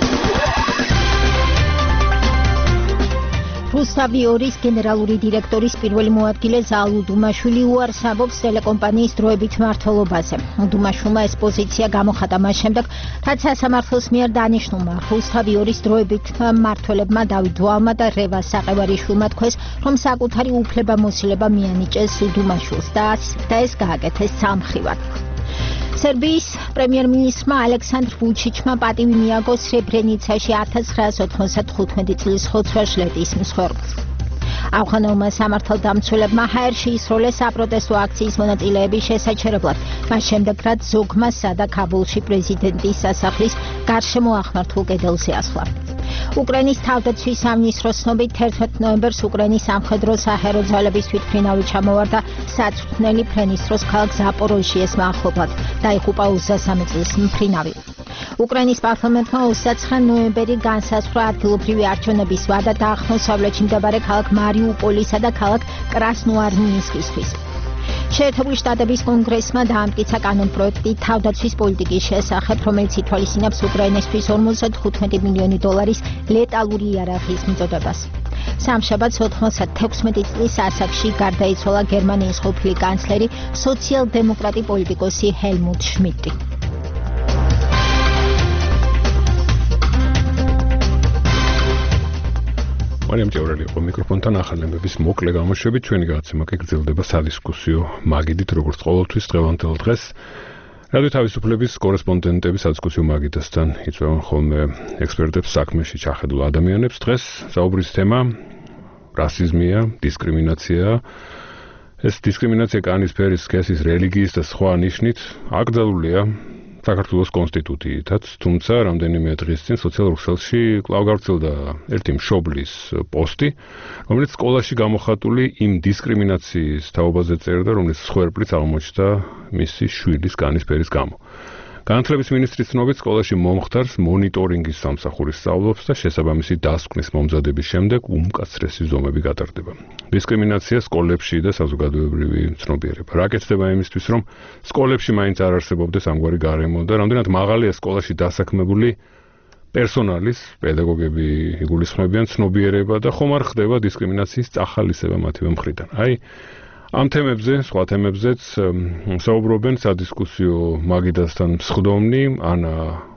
რუსთავიორის გენერალური დირექტორის პირველი მოადგილე ზალუ დუმაშვილი უარსაბობს ტელეკომპანიის დროებით მმართველობაზე. დუმაშვილმა ეს პოზიცია გამოხატა მას შემდეგ, რაც სასამართლოს მიერ დანიშნულმა რუსთავიორის დროებით მმართველებმა დავით დვალმა და რევას საყევარიშვილმა თქვეს, რომ საკუთარი უფლებამოსილება მიანიჭეს დუმაშვილს და ეს გააკეთეს სამხრივად. სერბიის პრემიერ-მინისტრმა ალექსანდრ ვუჩიჩმა პატივი მიაგო სრებრენიცაში 1995 წლის ხოცვა-ჟლეტის მსხვერპლს. ავღანელმა სამართალდამცველებმა ჰაერში ისროლეს საპროტესტო აქციის მონაწილეების შესაჩერებლად, მას შემდეგ რაც ზოგმასა და ქაბულში პრეზიდენტის სასახლის გარშემო აღმართულ კედელზე ასვლა. უკრაინის თავდაცვის სამინისტროს ცნობით 11 ნოემბერს უკრაინის სამხედრო საჰაერო ძალების თვითმფრინავი ჩამოვარდა საწვრთნელი ფრენის დროს ქალაქ ზაპოროჟიეს მახლობლად. დაიღუპა 23 წლის მფრინავი. უკრაინის პარლამენტმა 29 ნოემბერი განსაზღვრა ადგილობრივი არჩევნების ვადა დაახლოებით მდებარე ქალაქ მარიუპოლისა და ქალაქ კრასნოარმინსკისთვის. შეერთებული შტატების კონგრესმა დაამტკიცა კანონპროექტი თავდაცვის პოლიტიკის შესახებ, რომელიც ითვალისწინებს უკრაინისთვის 55 მილიონი დოლარის ლეტალური იარაღის მიწოდებას. სამშაბათს 96 წლის ასაკში გარდაიცვალა გერმანიის ყოფილი კანცლერი სოციალ-დემოკრატი პოლიტიკოსი ჰელმუტ შმიდტი. მარიამ ჭიაურელი იყო მიკროფონთან ახალგაზრდების მოკლე გამოშვებით. ჩვენი გადაცემა კი გრძელდება სადისკუსიო მაგიდით, როგორც ყოველთვის დღევანდელ დღეს. რადიო თავისუფლების კორესპონდენტები სადისკუსიო მაგიდასთან იწვევენ ხოლმე ექსპერტებს საქმეში ჩახედულ ადამიანებს. დღეს საუბრის თემა რასიზმია, დისკრიმინაცია ეს დისკრიმინაცია კანის ფერის სქესის რელიგიის და სხვა ნიშნით აკრძალულია საქართველოს კონსტიტუციითაც, თუმცა რამდენიმე დღის წინ სოციალურ ქსელში კვლავ გავრცელდა ერთი მშობლის პოსტი, რომელიც სკოლაში გამოხატული იმ დისკრიმინაციის თაობაზე წერდა, რომლის სხვერპლიც აღმოჩნდა მისი შვილის კანის ფერის გამო. განათლების მინისტრის ცნობით სკოლაში მომხდარს მონიტორინგის სამსახური სწავლობს და შესაბამისი დასკვნის მომზადების შემდეგ უმკაცრესი ზომები გატარდება. დისკრიმინაცია სკოლებში და საზოგადოებრივი ცნობიერება. რა კეთდება იმისთვის, რომ სკოლებში მაინც არ არსებობდეს ამგვარი გარემო და რამდენად მაღალია სკოლაში დასაქმებული პერსონალის, პედაგოგები იგულისხმებიან ცნობიერება და ხომ არ ხდება დისკრიმინაციის წახალისება მათივე მხრიდან. ამ თემებზე, სხვა თემებზეც საუბრობენ სადისკუსიო მაგიდასთან მსხდომნი ანა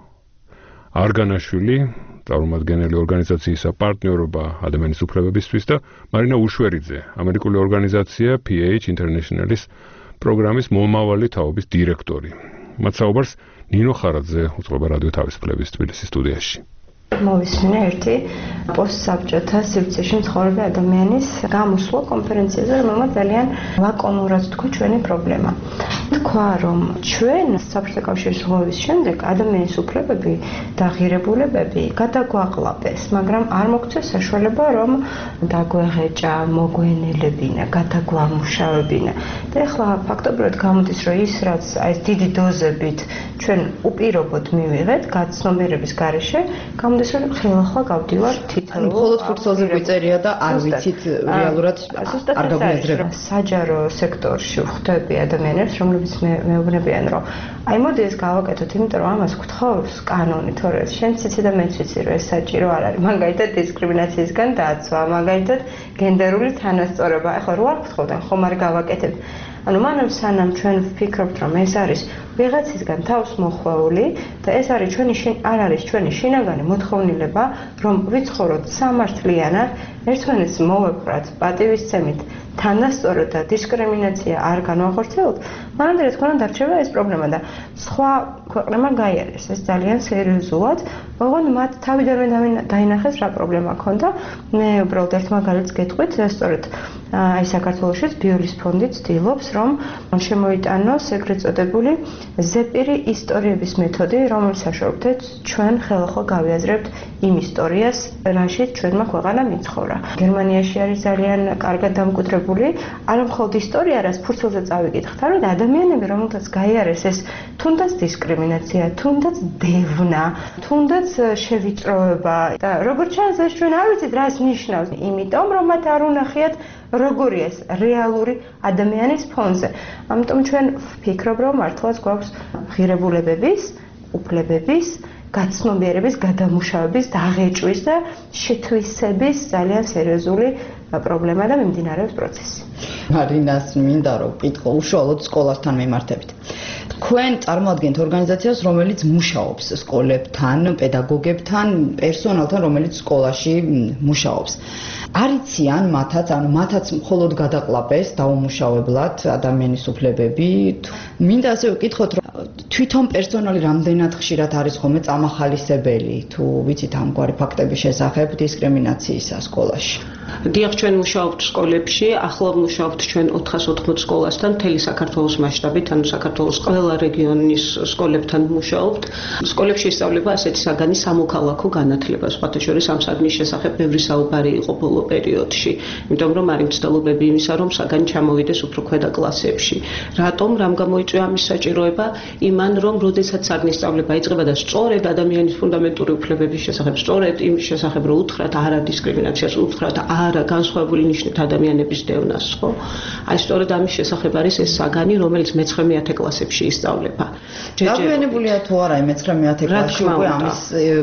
არგანაშვილი, წარმომადგენელი ორგანიზაციისა პარტნიორობა ადამიანის უფლებებისთვის და მარინა უშვერიძე, ამერიკული ორგანიზაცია PH International-ის პროგრამის მომავალი თაობის დირექტორი. მათ საუბარს ნინო ხარაძე უწყობა რადიო თავისუფლების თბილისის სტუდიაში. მოვისმინე ერთი პოსტსაბჭოთა სივრცეში მცხოვრები ადამიანის გამოსვლა კონფერენციაზე, რომელმაც ძალიან ლაკონურად თქვა ჩვენი პრობლემა. თქვა, რომ ჩვენ საბჭოთა კავშირის რღვევის შემდეგ ადამიანის უფლებები და ღირებულებები გადაგვაყლაპეს, მაგრამ არ მოგცეს საშუალება, რომ დაგვეღეჭა, მოგვენელებინა, გადაგვამუშავებინა. და ეხლა ფაქტობრივად გამოდის, რომ ის რაც აი ეს დიდი დოზებით ჩვენ უპირობოდ მივიღეთ გაცნობიერების გარეშე, გამოდის რომ ხელახლა გავდივარ თითოეულ მხოლოდ ფურცელზე გვიწერია და არ ვიცით რეალურად არ გაგვიაზრება. საჯარო სექტორში ვხვდები ადამიანებს, რომლებიც მეუბნებიან, რომ აი მოდი ეს გავაკეთოთ, იმიტომ რომ ამას გთხოვს კანონი, თორე შენ ციცი და მეც ვიცი, რომ ეს საჭირო არ არის. მაგალითად დისკრიმინაციისგან დაცვა, მაგალითად გენდერული თანასწორობა. ეხლა რო არ გთხოვდნენ, ხომ არ გავაკეთებ. ანუ მანამ სანამ ჩვენ ვფიქრობთ, რომ ეს არის ვიღაცისგან თავს მოხვეული და ეს არის არ არის ჩვენი შინაგანი მოთხოვნილება, რომ ვიცხოვროთ სამართლიანად, ერთმანეთს მოვეპყრათ პატივისცემით, თანასწორად და დისკრიმინაცია არ განვახორციელოთ, მანამდე რა თქმა უნდა დარჩება ეს პრობლემა და სხვა ქვეყნებმა გაიარეს ეს ძალიან სერიოზულად, ოღონდ მათ თავიდანვე დაინახეს რა პრობლემა ჰქონდა. მე უბრალოდ ერთ მაგალითს გეტყვით, სწორედ აი საქართველოშიც ბიოლის ფონდი ცდილობს, რომ შემოიტანოს ეგრეთ წოდებული ზეპირი ისტორიების მეთოდი, რომლის საშუალებით ჩვენ ხელახლა გავიაზრებთ იმ ისტორიას, რაშიც ჩვენმა ქვეყანა მიცხოვრა. გერმანიაში არის ძალიან კარგად დამკვიდრებული, არა მხოლოდ ისტორია, რაც ფურცელზე წავიკითხთ, არამედ ადამიანები, რომელთაც გაიარეს ეს თუნდაც დისკრიმინაცია, თუნდაც დევნა, თუნდაც შევიწროება და როგორც ჩანს ეს ჩვენ არ ვიცით რას ნიშნავს, იმიტომ რომ მათ არ უნახიათ როგორია ეს რეალური ადამიანის ფონზე. ამიტომ ჩვენ ვფიქრობ, რომ მართლაც გვაქვს ღირებულებების, უფლებების, გაცნობიერების, გადამუშავების, დაღეჭვის და შეთვისების ძალიან სერიოზული პრობლემა და მიმდინარეობს პროცესი. მარინას მინდა რომ კითხო უშუალოდ სკოლასთან მიმართებით. თქვენ წარმოადგენთ ორგანიზაციას, რომელიც მუშაობს სკოლებთან, პედაგოგებთან, პერსონალთან, რომელიც სკოლაში მუშაობს. არიციან მათაც, მათაც მხოლოდ გადაყლაპეს დაუმუშავებლად ადამიანის უფლებები. მინდა ასე ვკითხოთ, რომ თვითონ პერსონალი რამდენად ხშირად არის ხოლმე წამახალისებელი, თუ ვიცით ამგვარი ფაქტების შესახებ დისკრიმინაციისა სკოლაში. დიახ, ჩვენ მუშაობთ სკოლებში, ახლა მუშაობთ ჩვენ 480 სკოლასთან, მთელი საქართველოს მასშტაბით, ანუ საქართველოს ყველა რეგიონის სკოლებთან მუშაობთ. სკოლებში ისწავლება ასეთი საგანი სამოქალაქო განათლება, სხვათა შორის ამ საგნის შესახებ ბევრი საუბარი იყო ბოლო პერიოდში, იმიტომ რომ არის მცდელობები იმისა, რომ საგანი ჩამოვიდეს უფრო ქვედა კლასებში. რატომ? რამ გამოიწვია ამის საჭიროება? იმან, რომ როდესაც საგნის სწავლება იწყება და სწორედ ადამიანის ფუნდამენტური უფლებების შესახებ, სწორედ იმის შესახებ, რომ უთხრათ არა დისკრიმინაციას, უთხრათ არა განსხვავებული ნიშნით ადამიანების დევნას, ხო? აი სწორედ ამის შესახებ არის ეს საგანი, რომელიც მე-9 კლასებში ისწავლება. დაგვიანებულია თუ არა მე-9 კლასში უკვე ამის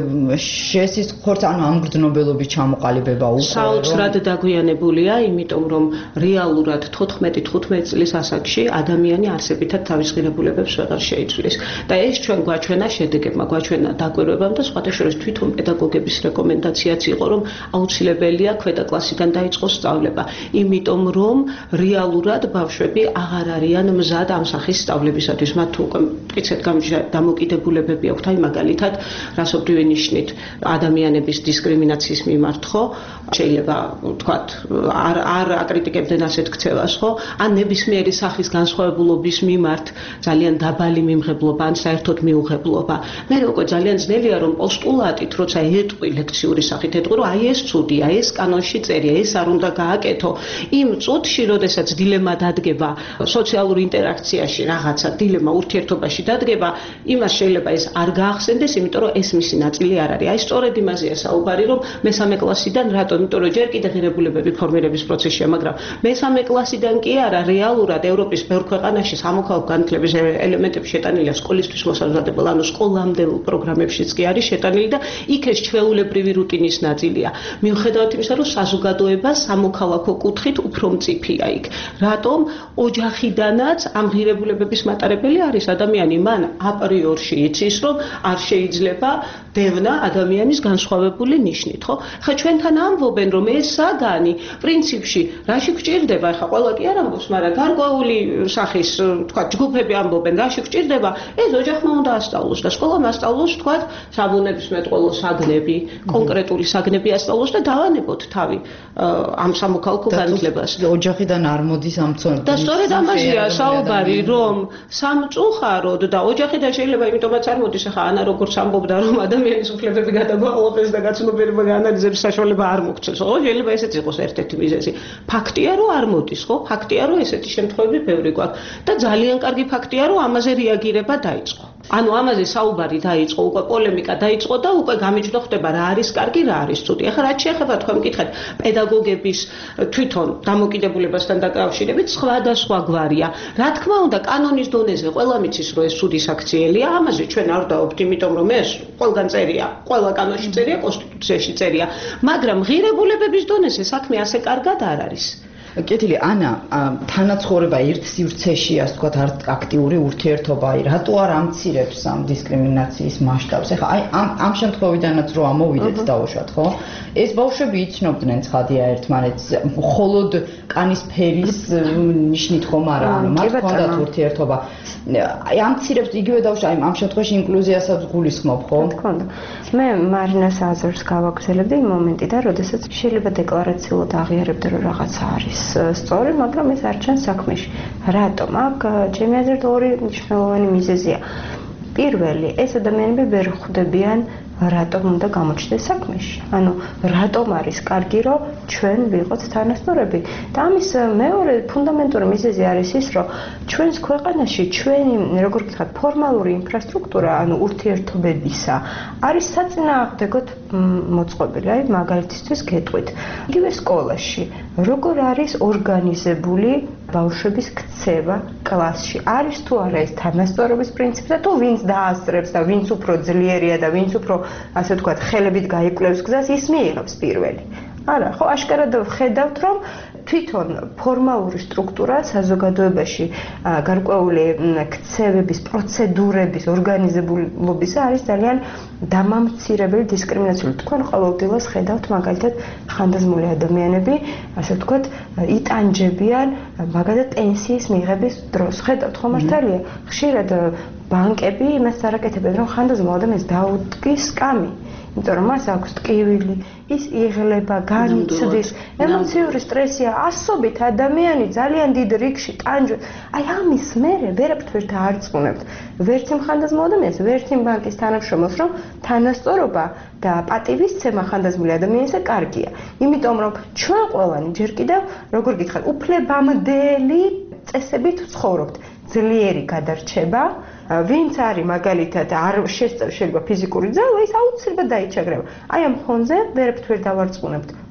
შესის ხორცს, ანუ ამ გრძნობელობის ჩამოყალიბება უკვე საოცრად დაგვიანებულია, იმიტომ რომ რეალურად 14-15 წლის ასაკში ადამიანი არსებითად თავის ღირებულებებს ვეღარ შეიცვლია. მშვილის და ეს ჩვენ გვაჩვენა შედეგებმა, გვაჩვენა დაკვირვებამ და სხვათა შორის თვითონ პედაგოგების რეკომენდაციაც იყო, რომ აუცილებელია ქვედა კლასიდან დაიწყოს სწავლება, იმიტომ რომ რეალურად ბავშვები აღარ არიან მზად ამ სახის სწავლებისათვის. მათ უკვე მტკიცედ დამოკიდებულებები აქვთ, აი მაგალითად, რასობრივი ნიშნით ადამიანების დისკრიმინაციის მიმართ, ხო? შეიძლება ვთქვათ, არ აკრიტიკებდნენ ასეთ ქცევას, ხო? ან ნებისმიერი სახის განსხვავებულობის მიმართ ძალიან დაბალი მიმღებლობა ან საერთოდ მიუღებლობა. მე უკვე ძალიან ძნელია რომ პოსტულატით, როცა ეტყვი ლექციური სახით ეტყვი, რომ აი ეს ცუდია, ეს კანონში წერია, ეს არ უნდა გააკეთო. იმ წუთში, როდესაც დილემა დადგება სოციალურ ინტერაქციაში, რაღაცა დილემა ურთიერთობაში დადგება, იმას შეიძლება ეს არ გაახსენდეს, იმიტომ რომ ეს მისი ნაწილი არ არის. აი სწორედ იმაზეა საუბარი, რომ მესამე კლასიდან რატომ? იმიტომ რომ ჯერ კიდევ ღირებულებები ფორმირების პროცესშია, მაგრამ მესამე კლასიდან კი არა, რეალურად ევროპის ბევრ ქვეყანაში სამოქალაქო განათლების ელემენტები შეტანილია სკოლისთვის მოსაზრდებელ, ანუ სკოლამდელ პროგრამებშიც კი არის შეტანილი და იქ ეს ჩვეულებრივი რუტინის ნაწილია. მიუხედავად იმისა, რომ საზოგადოება სამოქალაქო კუთხით უფრო მწიფია იქ. რატომ? ოჯახიდანაც ამ ღირებულებების მატარებელი არის ადამიანი, მან აპრიორში იცის, რომ არ შეიძლება დევნა ადამიანის განსხვავებული ნიშნით, ხო? ხა ჩვენთან ამბობენ, რომ ეს საგანი პრინციპში რაში გვჭირდება, ხა ყველა კი არ ამბობს, მაგრამ გარკვეული სახის, თქვა, ჯგუფები ამბობენ, რაში გვჭირდება, ეს ოჯახმა უნდა ასწავლოს და სკოლამ ასწავლოს, თქვა, საბუნებისმეტყველო საგნები, კონკრეტული საგნები ასწავლოს და დავანებოთ თავი ამ სამოქალაქო განათლებას. ოჯახიდან არ მოდის ამ ცნობებს. და სწორედ ამაზეა საუბარი, რომ სამწუხაროდ და ოჯახიდან შეიძლება იმიტომაც არ მოდის, ხა ანა როგორც ამბობდა, რომ ადამიანის უფლებები გადაგვაყოლებს და გაცნობიერება გაანალიზების საშუალება არ მოგცეს, ხო? შეიძლება ესეც იყოს ერთ-ერთი მიზეზი. ფაქტია, რომ არ მოდის, ხო? ფაქტია, რომ ესეთი შემთხვევები ბევრი გვაქვს და ძალიან კარგი ფაქტია, რომ ამაზე რეაგირება დაიწყო. ანუ ამაზე საუბარი დაიწყო, უკვე პოლემიკა დაიწყო და უკვე გამიჯნო ხდება რა არის კარგი, რა არის ცუდი. ახლა რაც შეეხება თქვენ მკითხეთ პედაგოგების თვითონ დამოკიდებულებასთან დაკავშირებით სხვადასხვა გვარია. რა თქმა უნდა, კანონის დონეზე ყველა მიცის, რომ ეს ცუდი საქციელია, ამაზე ჩვენ არ დავობთ, იმიტომ რომ ეს ყველგან წერია, ყველა კანონში წერია, კონსტიტუციაში წერია, მაგრამ ღირებულებების დონეზე საქმე ასე კარგად არ არის. კეთილი ანა, თანაცხოვრება ერთ სივრცეში, ასე ვთქვათ, აქტიური ურთიერთობა, რატო არ ამცირებს ამ დისკრიმინაციის მასშტაბს? ეხლა აი ამ შემთხვევიდანაც რო ამოვიდეთ დავუშვათ, ხო? ეს ბავშვები იცნობდნენ ცხადია ერთმანეთს, მხოლოდ კანის ფერის ნიშნით ხომ არა, ანუ მათ ჰქონდათ ურთიერთობა. აი ამცირებს იგივე დავუშვათ, აი ამ შემთხვევაში ინკლუზიასაც გულისხმობ, ხო? თქო. მე მარინას აზრს გავაგრძელებდი იმ მომენტიდან, როდესაც შეიძლება დეკლარაციულად აღიარებდა, რომ რაღაცა არის სწორი, მაგრამ ეს არ ჩანს საქმეში. რატომ? აქ ჩემი აზრით ორი მნიშვნელოვანი მიზეზია. პირველი, ეს ადამიანები ვერ ხვდებიან რატომ უნდა გამოჩნდეს საქმეში. ანუ რატომ არის კარგი, რომ ჩვენ ვიყოთ თანასწორები. და ამის მეორე ფუნდამენტური მიზეზი არის ის, რომ ჩვენს ქვეყანაში ჩვენი, როგორ ვთქვათ, ფორმალური ინფრასტრუქტურა, ანუ ურთიერთობებისა, არის საწინააღმდეგოდ მოწყობილი. აი მაგალითისთვის გეტყვით. იგივე სკოლაში, როგორ არის ორგანიზებული ბავშვების ქცევა კლასში. არის თუ არა ეს თანასწორობის პრინციპი და თუ ვინც დაასწრებს და ვინც უფრო ძლიერია და ვინც უფრო ასე ვთქვათ, ხელებით გაიკლევს გზას, ის მიიღებს პირველი. არა, ხო, აშკარად ვხედავთ, რომ თვითონ ფორმალური სტრუქტურა საზოგადოებაში გარკვეული ქცევების, პროცედურების, ორგანიზებულობისა არის ძალიან დამამცირებელი დისკრიმინაციული. თქვენ ყოველდღიურად ხედავთ მაგალითად ხანდაზმული ადამიანები, ასე ვთქვათ, იტანჯებიან მაგალითად პენსიის მიღების დროს. ხედავთ ხო მართალია? ხშირად ბანკები იმას არაკეთებენ, რომ ხანდაზმულ ადამიანს დაუდგის სკამი. იმიტომ რომ მას აქვს ტკივილი, ის იღლება, განიცდის, ემოციური სტრესია, ასობით ადამიანი ძალიან დიდ რიგში ტანჯვებს. აი ამის მერე ვერაფერ დაარწმუნებთ. ვერც იმ ხანდაზმულ ადამიანს, ვერც იმ ბანკის თანამშრომელს, რომ თანასწორობა და პატივისცემა ხანდაზმული ადამიანისა კარგია. იმიტომ რომ ჩვენ ყველანი ჯერ კიდევ, როგორ გითხარ, უფლებამდელი წესებით ვცხოვრობთ. ძლიერი გადარჩება, ვინც არის მაგალითად არ შესწევს შეიძლება ფიზიკური ძალა, ის აუცილებლად დაიჩაგრება. აი ამ ფონზე ვერაფერ დავარწმუნებთ.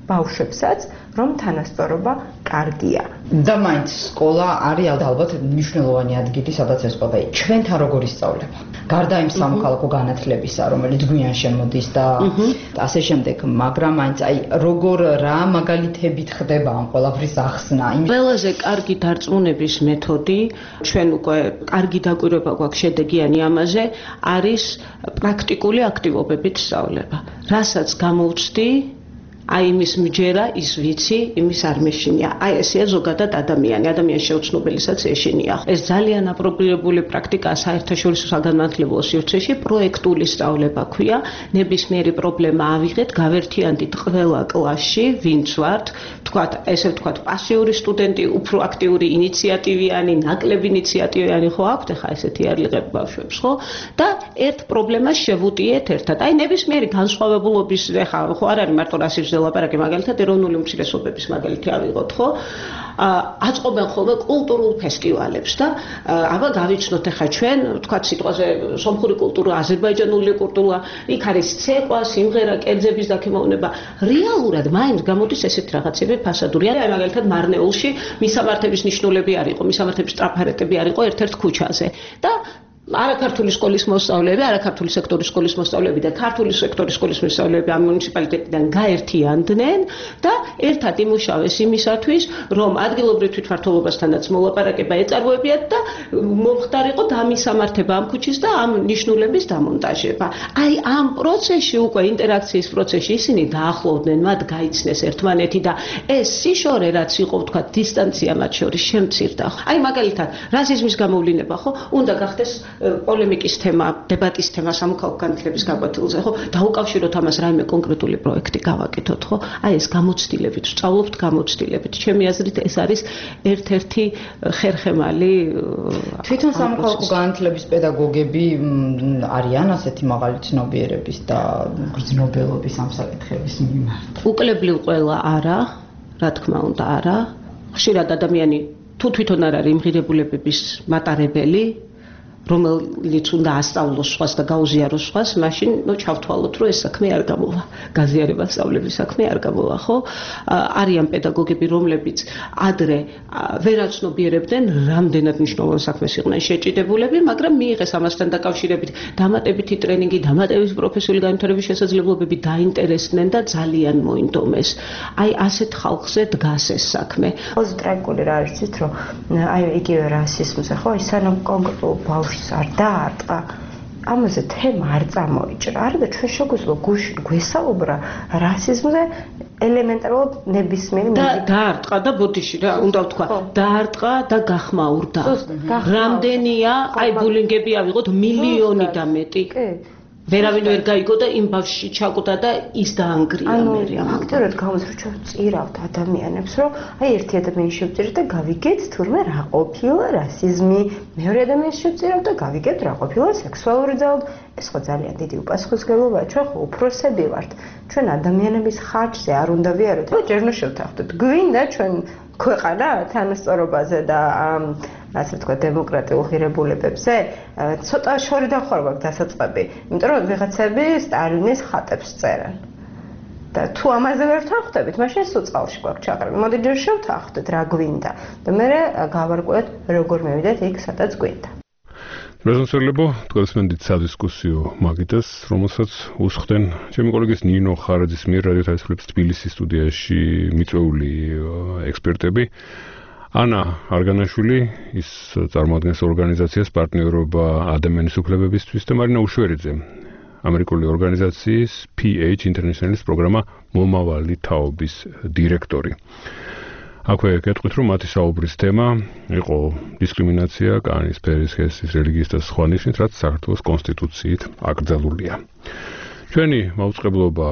ბავშვებსაც, რომ თანასწორობა კარგია. და მაინც სკოლა არის ალბათ მნიშვნელოვანი ადგილი, სადაც ეს ყოფა. ჩვენთან როგორ ისწავლება? გარდა იმ სამოქალაქო განათლებისა, რომელიც გვიან შემოდის და ასე შემდეგ, მაგრამ მაინც როგორ რა მაგალითებით ხდება ამ ყველაფრის ახსნა? ყველაზე კარგი დარწმუნების მეთოდი, ჩვენ უკვე კარგი დაკვირვება გვაქვს შედეგიანი ამაზე, არის პრაქტიკული აქტივობებით სწავლება. რასაც გამოვცდი, იმის მჯერა, ის ვიცი, იმის არ მეშინია. ესეა ზოგადად ადამიანის შეუცნობელისაც ეშინია. ეს ძალიან აპრობირებული პრაქტიკაა საერთაშორისო საგანმანათლებლო სივრცეში, პროექტული სწავლება ქვია. ნებისმიერი პრობლემა ავიღეთ, გავერთიანდით ყველა კლასში, ვინც ვართ, ესე ვთქვათ, პასიური სტუდენტი, უფრო აქტიური ინიციატივიანი, ნაკლები ინიციატივიანი ხო აქვთ ახლა ესეთი არლიღებ ბავშვებს, ხო? და ერთ პრობლემას შევუტიეთ ერთად. ნებისმიერი განსხვავებულობის ახლა ხო არ არის მარტო რასიზმზე ლაპარაკი, მაგალითად ეროვნული უმცირესობების მაგალითი ავიღოთ, ხო? აწყობენ ხოლმე კულტურულ ფესტივალებს და აბა გავიცნოთ ახლა ჩვენ, ვთქვათ სიტყვაზე სომხური კულტურა, აზერბაიჯანული კულტურა, იქ არის ცეკვა, სიმღერა, კერძების დაქიმოვნება. რეალურად მაინც გამოდის ესეთ რაღაცები ფასადური. მაგალითად მარნეულში მისამართების ნიშნულები არ იყო, მისამართების ტრაფარეტები არ იყო ერთ-ერთ ქუჩაზე და არაქართული სკოლის მოსწავლეები, არაქართული სექტორის სკოლის მოსწავლეები და ქართული სექტორის სკოლის მოსწავლეები ამ მუნიციპალიტეტიდან გაერთიანდნენ და ერთად იმუშავეს იმისათვის, რომ ადგილობრივ თვითმმართველობასთანაც მოლაპარაკება ეწარმოებიათ და მომხდარიყო დამისამართება ამ ქუჩის და ამ ნიშნულების დამონტაჟება. ამ პროცესში უკვე ინტერაქციის პროცესში ისინი დაახლოვდნენ, მათ გაიცნეს ერთმანეთი და ეს სიშორე რაც იყო, ვთქვათ, დისტანცია მათ შორის შემცირდა. მაგალითად, რასიზმის გამოვლინება, ხო, უნდა გახდეს პოლემიკის თემა, დებატის თემა სამოქალაქო განათლების გაკვეთილზე, ხო? დაუკავშიროთ ამას რაიმე კონკრეტული პროექტი გავაკეთოთ, ხო? ეს გამოცდილებით, ვსწავლობთ გამოცდილებით. ჩემი აზრით ეს არის ერთ-ერთი ხერხემალი. თვითონ სამოქალაქო განათლების პედაგოგები არიან ასეთი მაღალი ცნობიერების და გრძნობელობის ამ საკითხების მიმართ. უკლებლივ ყველა არა, რა თქმა უნდა, არა. ხშირად ადამიანი თუ თვითონ არ არის იმღირებულებების მატარებელი, რომელიც უნდა ასწავლოს სხვას და გაუზიაროს სხვას, მაშინ ჩავთვალოთ, რომ ეს საქმე არ გამოვა. გაზიარება სწავლების საქმე არ გამოვა, ხო? არიან პედაგოგები, რომლებიც ადრე ვერ აცნობიერებდნენ, რამდენად მნიშვნელოვან საქმეს იყვნენ შეჭიდებულები, მაგრამ მიიღეს ამასთან დაკავშირებით დამატებითი ტრენინგი, დამატებითი პროფესიული განვითარების შესაძლებლობები, დაინტერესდნენ და ძალიან მოინდომეს. ასეთ ხალხზე დგას ეს საქმე. ყველაზე ტრაგიკული რა არის ის, რომ იგივე რასიზმზე, ხო, სანამ კონკრეტულ ბავშვს არ დაარტყა, ამაზე თემა არ წამოიჭრა. არა და ჩვენ შეგვიძლია გუშინ გვესაუბრა რასიზმზე ელემენტარულად ნებისმიერი დაარტყა და ბოდიში რა უნდა ვთქვა, დაარტყა და გახმაურდა. რამდენია ბულინგები ავიღოთ მილიონი და მეტი. ვერავინ ვერ გაიგო და იმ ბავშვში ჩაკვდა და ის დაანგრია მერე. ფაქტობრივად გამოდის, რომ ჩვენ წირავთ ადამიანებს, რომ ერთი ადამიანი შევწირეთ და გავიგეთ თურმე რა ყოფილა რასიზმი, მეორე ადამიანს შევწირავთ და გავიგეთ რა ყოფილა სექსუალური ძალადობა. ეს ხო ძალიან დიდი უპასუხისმგებლობაა, ჩვენ ხო უფროსები ვართ. ჩვენ ადამიანების ხარჯზე არ უნდა ვიაროთ. ჯერ უნდა შევთანხმდეთ. გვინდა ჩვენ ქვეყანა თანასწორობაზე და ასე ვთქვათ, დემოკრატიულ ღირებულებებზე ცოტა შორი დახურვა აქვს დასაწყები, იმიტომ რომ ვიღაცები სტალინის ხატებს წერენ. და თუ ამაზე ვერ ვთანხმდებით, მაშინ სულ წყალში გვაქვს ჩაყრილი. მოდი ჯერ შევთანხმდეთ რა გვინდა და მე გავარკვევთ როგორ მივიდეთ იქ, სადაც გვინდა. პრეზიდენტებო, თქვენსმენდით სადისკუსიო მაგიდას, რომელსაც უსხდენ ჩემი კოლეგის ნინო ხარაძის მიერ რადიო თავისუფლების თბილისის სტუდიაში მიწვეული ექსპერტები. ანა არგანაშვილი, ის წარმოადგენს ორგანიზაციას პარტნიორობა ადამიანის უფლებებისთვის და მარინა უშვერიძე, ამერიკული ორგანიზაციის PH International-ის პროგრამა მომავალი თაობის დირექტორი. აქვე გეტყვით, რომ მათი საუბრის თემა იყო დისკრიმინაცია კანის, ფერის, ხესის, რელიგიის და სხვა ნიშნით, რაც საქართველოს კონსტიტუციით აკრძალულია. ჩვენი მაუწყებლობა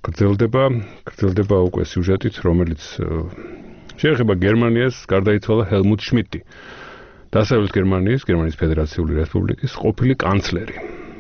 გრძელდება უკვე სიუჟეტით, რომელიც შეეხება გერმანიას, გარდაიცვალა ჰელმუტ შმიდტი, დასავლეთ გერმანიის ფედერაციული რესპუბლიკის ყოფილი კანცლერი.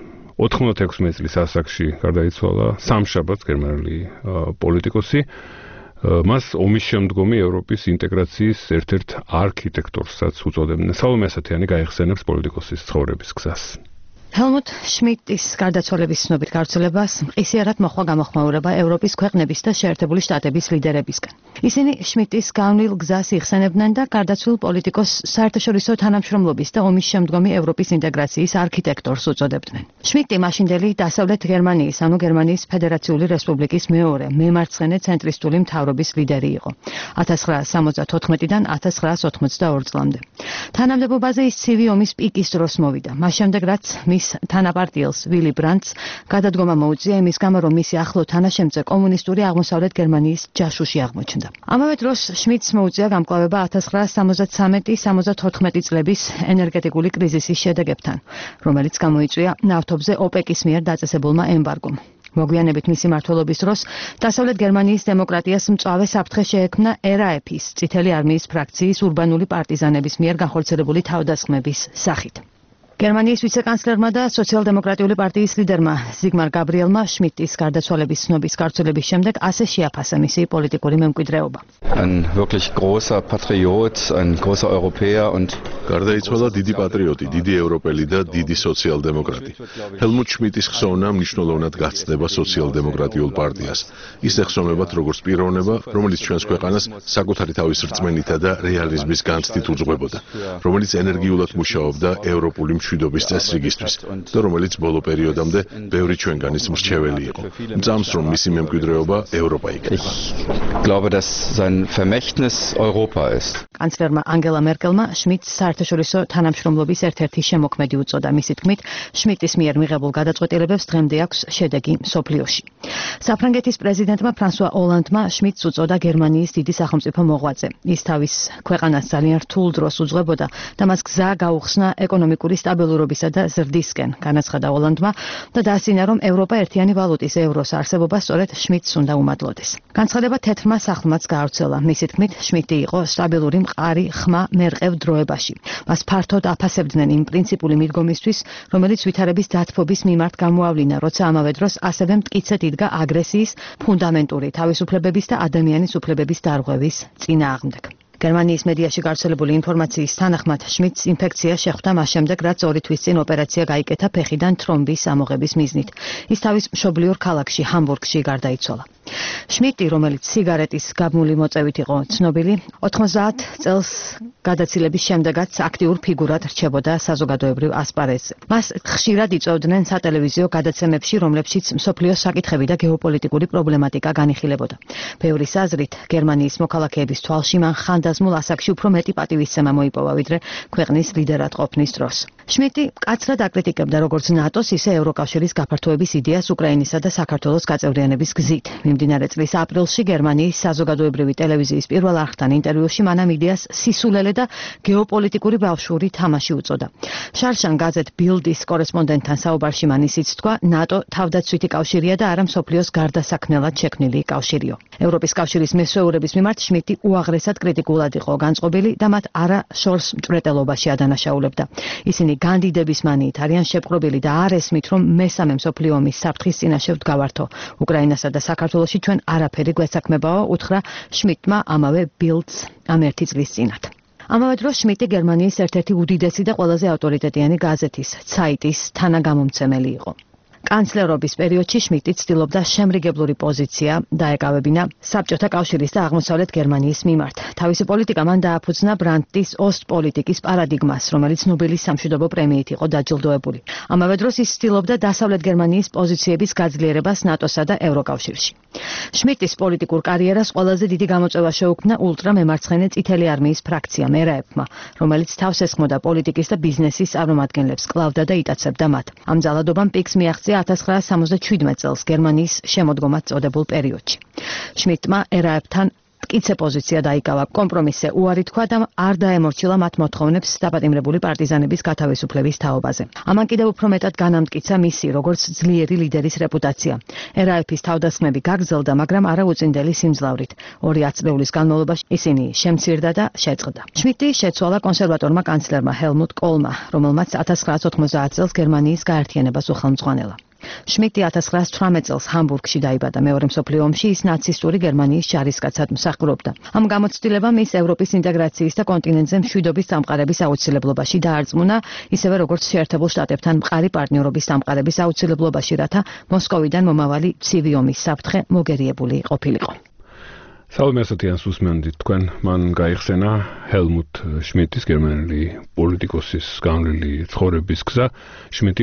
96 წლის ასაკში გარდაიცვალა სამშაბათს გერმანელი პოლიტიკოსი. მას ომის შემდგომი ევროპის ინტეგრაციის ერთ-ერთ არქიტექტორსაც უწოდებდნენ. სალომე ასათიანი გაიხსენებს პოლიტიკოსის ცხოვრების გზას. ჰელმუტ შმიდტის გარდაცვალების ცნობით გავრცელებას მყისიარად მოჰყვა გამოხმაურება ევროპის ქვეყნების და შეერთებული შტატების ლიდერებისგან. ისინი შმიდტის გავლილ გზას იხსენებდნენ და გარდაცვლილ პოლიტიკოს საერთაშორისო თანამშრომლობის და ომის შემდგომი ევროპის ინტეგრაციის არქიტექტორს უწოდებდნენ. შმიდტი მაშინდელი დასავლეთ გერმანიის, ანუ გერმანიის ფედერაციული რესპუბლიკის მეორე მემარცხენე ცენტრისტული მთავრობის ლიდერი იყო 1974-დან 1982 წლამდე. თანამდებობაზე ის ცივი ომის პიკის დროს მოვიდა. მას შემდეგ რაც მის თანაპარტიელს ვილი ბრანდტს გადადგომა მოუწია იმის გამო, რომ მისი ახლო თანაშემწე კომუნისტური აღმოსავლეთ გერმანიის ჯაშუში აღმოჩნდა. ამავე დროს შმიდტს მოუწია გამკლავება 1973-74 წლების ენერგეტიკული კრიზისის შედეგებთან, რომელიც გამოიწვია ნავთობზე ოპეკის მიერ დაწესებულმა ემბარგომ. მოგვიანებით მისი მმართველობის დროს დასავლეთ გერმანიის დემოკრატიას მწვავე საფრთხე შეექმნა RAF-ის, წითელი არმიის ფრაქციის ურბანული პარტიზანების მიერ განხორციელებული თავდასხმების სახით. გერმანიის ვიცეკანცლერმა და სოციალ-დემოკრატიული პარტიის ლიდერმა ზიგმარ გაბრიელმა შმიდტის გარდაცვალების ცნობის გავრცელების შემდეგ ასე შეაფასა მისი პოლიტიკური მემკვიდრეობა. Ein wirklich großer Patriot, ein großer Europäer und გარდაიცვალა დიდი პატრიოტი, დიდი ევროპელი და დიდი სოციალ-დემოკრატი. ჰელმუტ შმიდტის ხსოვნა მნიშვნელოვნად გაცდება სოციალ-დემოკრატიულ პარტიას. ის ეხსომებათ როგორც პიროვნება, რომელიც ჩვენს ქვეყანას საკუთარი თავის რწმენითა და რეალიზმის განცდით უძღვებოდა, რომელიც ენერგიულად მუშაობდა ევროპული მშვიდობის წესრიგისთვის და რომელიც ბოლო პერიოდამდე ბევრი ჩვენგანის მრჩეველი იყო. მწამს რომ მისი მემკვიდრეობა ევროპა იქნება. Ich glaube, dass sein Vermächtnis Europa ist. კანცლერმა ანგელა მერკელმა შმიდტს საერთაშორისო თანამშრომლობის ერთ-ერთი შემოქმედი უწოდა. მისი თქმით, შმიდტის მიერ მიღებულ გადაწყვეტილებებს დღემდე აქვს შედეგი მსოფლიოში. საფრანგეთის პრეზიდენტმა ფრანსუა ოლანდმა შმიდტს უწოდა გერმანიის დიდი სახელმწიფო მოღვაწე. ის თავის ქვეყანას ძალიან რთულ დროს უძღვებოდა და მას გზა გაუხსნა ეკონომიკური სტაბილურობისა და ზრდისკენ, განაცხადა ოლანდმა და დაასწინა, რომ ევროპა ერთიანი ვალუტის ევროს არსებობა სწორედ შმიდტს უნდა უმადლოდეს. განცხადება თეთრმა სახლმაც გაავრცელა. მისი თქმით, შმიდტი იყო სტაბილური მყარი ხმა მერყევ დროებაში. მას ფართოდ აფასებდნენ იმ პრინციპული მიდგომისთვის, რომელიც ვითარების დათბობის მიმართ გამოავლინა, როცა ამავე დროს ასევე მტკიცედ იდგა აგრესიის, ფუნდამენტური თავისუფლებების და ადამიანის უფლებების დარღვევის წინააღმდეგ. გერმანიის მედიაში გავრცელებული ინფორმაციის თანახმად შმიდტს ინფექცია შეხვდა მას შემდეგ, რაც 2 თვის წინ ოპერაცია გაიკეთა ფეხიდან თრომბის ამოღების მიზნით. ის თავის მშობლიურ ქალაქში ჰამბურგში გარდაიცვალა. შმიდტი, რომელიც სიგარეტის გაბმული მოწევით იყო ცნობილი, 90 წელს გადაცილების შემდეგაც აქტიურ ფიგურად რჩებოდა საზოგადოებრივ ასპარეზზე. მას ხშირად იწვევდნენ სატელევიზიო გადაცემებში, რომლებშიც მსოფლიოს საკითხები და გეოპოლიტიკური პრობლემატიკა განიხილებოდა. ბევრის აზრით, გერმანიის მოქალაქეების თვალში მან ხანდაზმულ ასაკში უფრო მეტი პატივისცემა მოიპოვა, ვიდრე ქვეყნის ლიდერად ყოფნის დროს. შმიდტი მკაცრად აკრიტიკებდა როგორც ნატოს, ისე ევროკავშირის გაფართოების იდეას უკრაინისა და საქართველოს გაწევრიანების გზით. მიმდინარე წლის აპრილში გერმანიის საზოგადოებრივი ტელევიზიის პირველ არხთან ინტერვიუში მან ამ იდეას სისულელე და გეოპოლიტიკური ბავშვური თამაში უწოდა. შარშან გაზეთ ბილდის კორესპონდენტთან საუბარში მან ისიც თქვა, ნატო თავდაცვითი კავშირია და არა მსოფლიოს გარდასაქმნელად შექმნილი კავშირიო. ევროპის კავშირის მესვეურების მიმართ შმიდტი უაღრესად კრიტიკულად იყო განწყობილი და მათ არა შორს მჭვრეტელობაში ადანაშაულებდა. ისინი განდიდების მანიით არიან შეპყრობილი და არ ესმით, რომ მესამე მსოფლიო ომის საფრთხის წინაშე ვდგავართო. უკრაინასა და საქართველოში ჩვენ არაფერი გვესაქმებაო, უთხრა შმიდტმა ამავე ბილდს ამ 1 წლის წინათ. ამავე დროს შმიდტი გერმანიის ერთ-ერთი უდიდესი და ყველაზე ავტორიტეტიანი გაზეთის ცაიტის თანაგამომცემელი იყო. კანცლერობის პერიოდში შმიდტი ცდილობდა შემრიგებლური პოზიცია დაეკავებინა საბჭოთა კავშირის და აღმოსავლეთ გერმანიის მიმართ. თავისი პოლიტიკა მან დააფუძნა ბრანდტის ოსტპოლიტიკის პარადიგმას, რომელიც ნობელის სამშვიდობო პრემიით იყო დაჯილდოებული. ამავე დროს ის ცდილობდა დასავლეთ გერმანიის პოზიციების გაძლიერებას ნატოსა და ევროკავშირში. შმიდტის პოლიტიკურ კარიერას ყველაზე დიდი გამოწვევა შეუქმნა ულტრამემარცხენე წითელი არმიის ფრაქციამ RAF-მა, რომელიც თავს ესხმოდა პოლიტიკის და ბიზნესის წარმომადგენლებს, კლავდა და იტაცებდა მათ. ამ ძალადობამ პიკს მიაღწია 1977 წელს გერმანიის შემოდგომად წოდებულ პერიოდში. შმიდტმა RAF-თან მტკიცე პოზიცია დაიკავა, კომპრომისზე უარი თქვა და არ დაემორჩილა მათ მოთხოვნებს დაპატიმრებული პარტიზანების გათავისუფლების თაობაზე. ამან კიდევ უფრო მეტად განამტკიცა მისი როგორც ძლიერი ლიდერის რეპუტაცია. RAF-ის თავდასხმები გაგრძელდა, მაგრამ არა უწინდელი სიმძლავრით. 2 ათწლეულის განმავლობაში ისინი შემცირდა და შეწყდა. შმიდტი შეცვალა კონსერვატორმა კანცლერმა ჰელმუტ კოლმა, რომელმაც 1990 წელს გერმანიის გაერთიანებას უხელმძღვანელა. შმიტი 1918 წელს ჰამბურგში დაიბადა. მეორე მსოფლიო ომში ის ნაცისტური გერმანიის ჯარისკაცად მსახურობდა. ამ გამოცდილებამ ის ევროპის ინტეგრაციის და კონტინენტზე მშვიდობის დამყარების აუცილებლობაში დაარწმუნა, ისევე როგორც შეერთებულ შტატებთან მყარი პარტნიორობის დამყარების აუცილებლობაში, რათა მოსკოვიდან მომავალი ცივი ომის საფრთხე მოგერიებული ყოფილიყო. Salome asatიან susmendit თქვენ მან გაიხსენა ჰელმუტ შმიტის გერმანელი პოლიტიკოსის განვლილი ცხოვრების გზა. შმიტი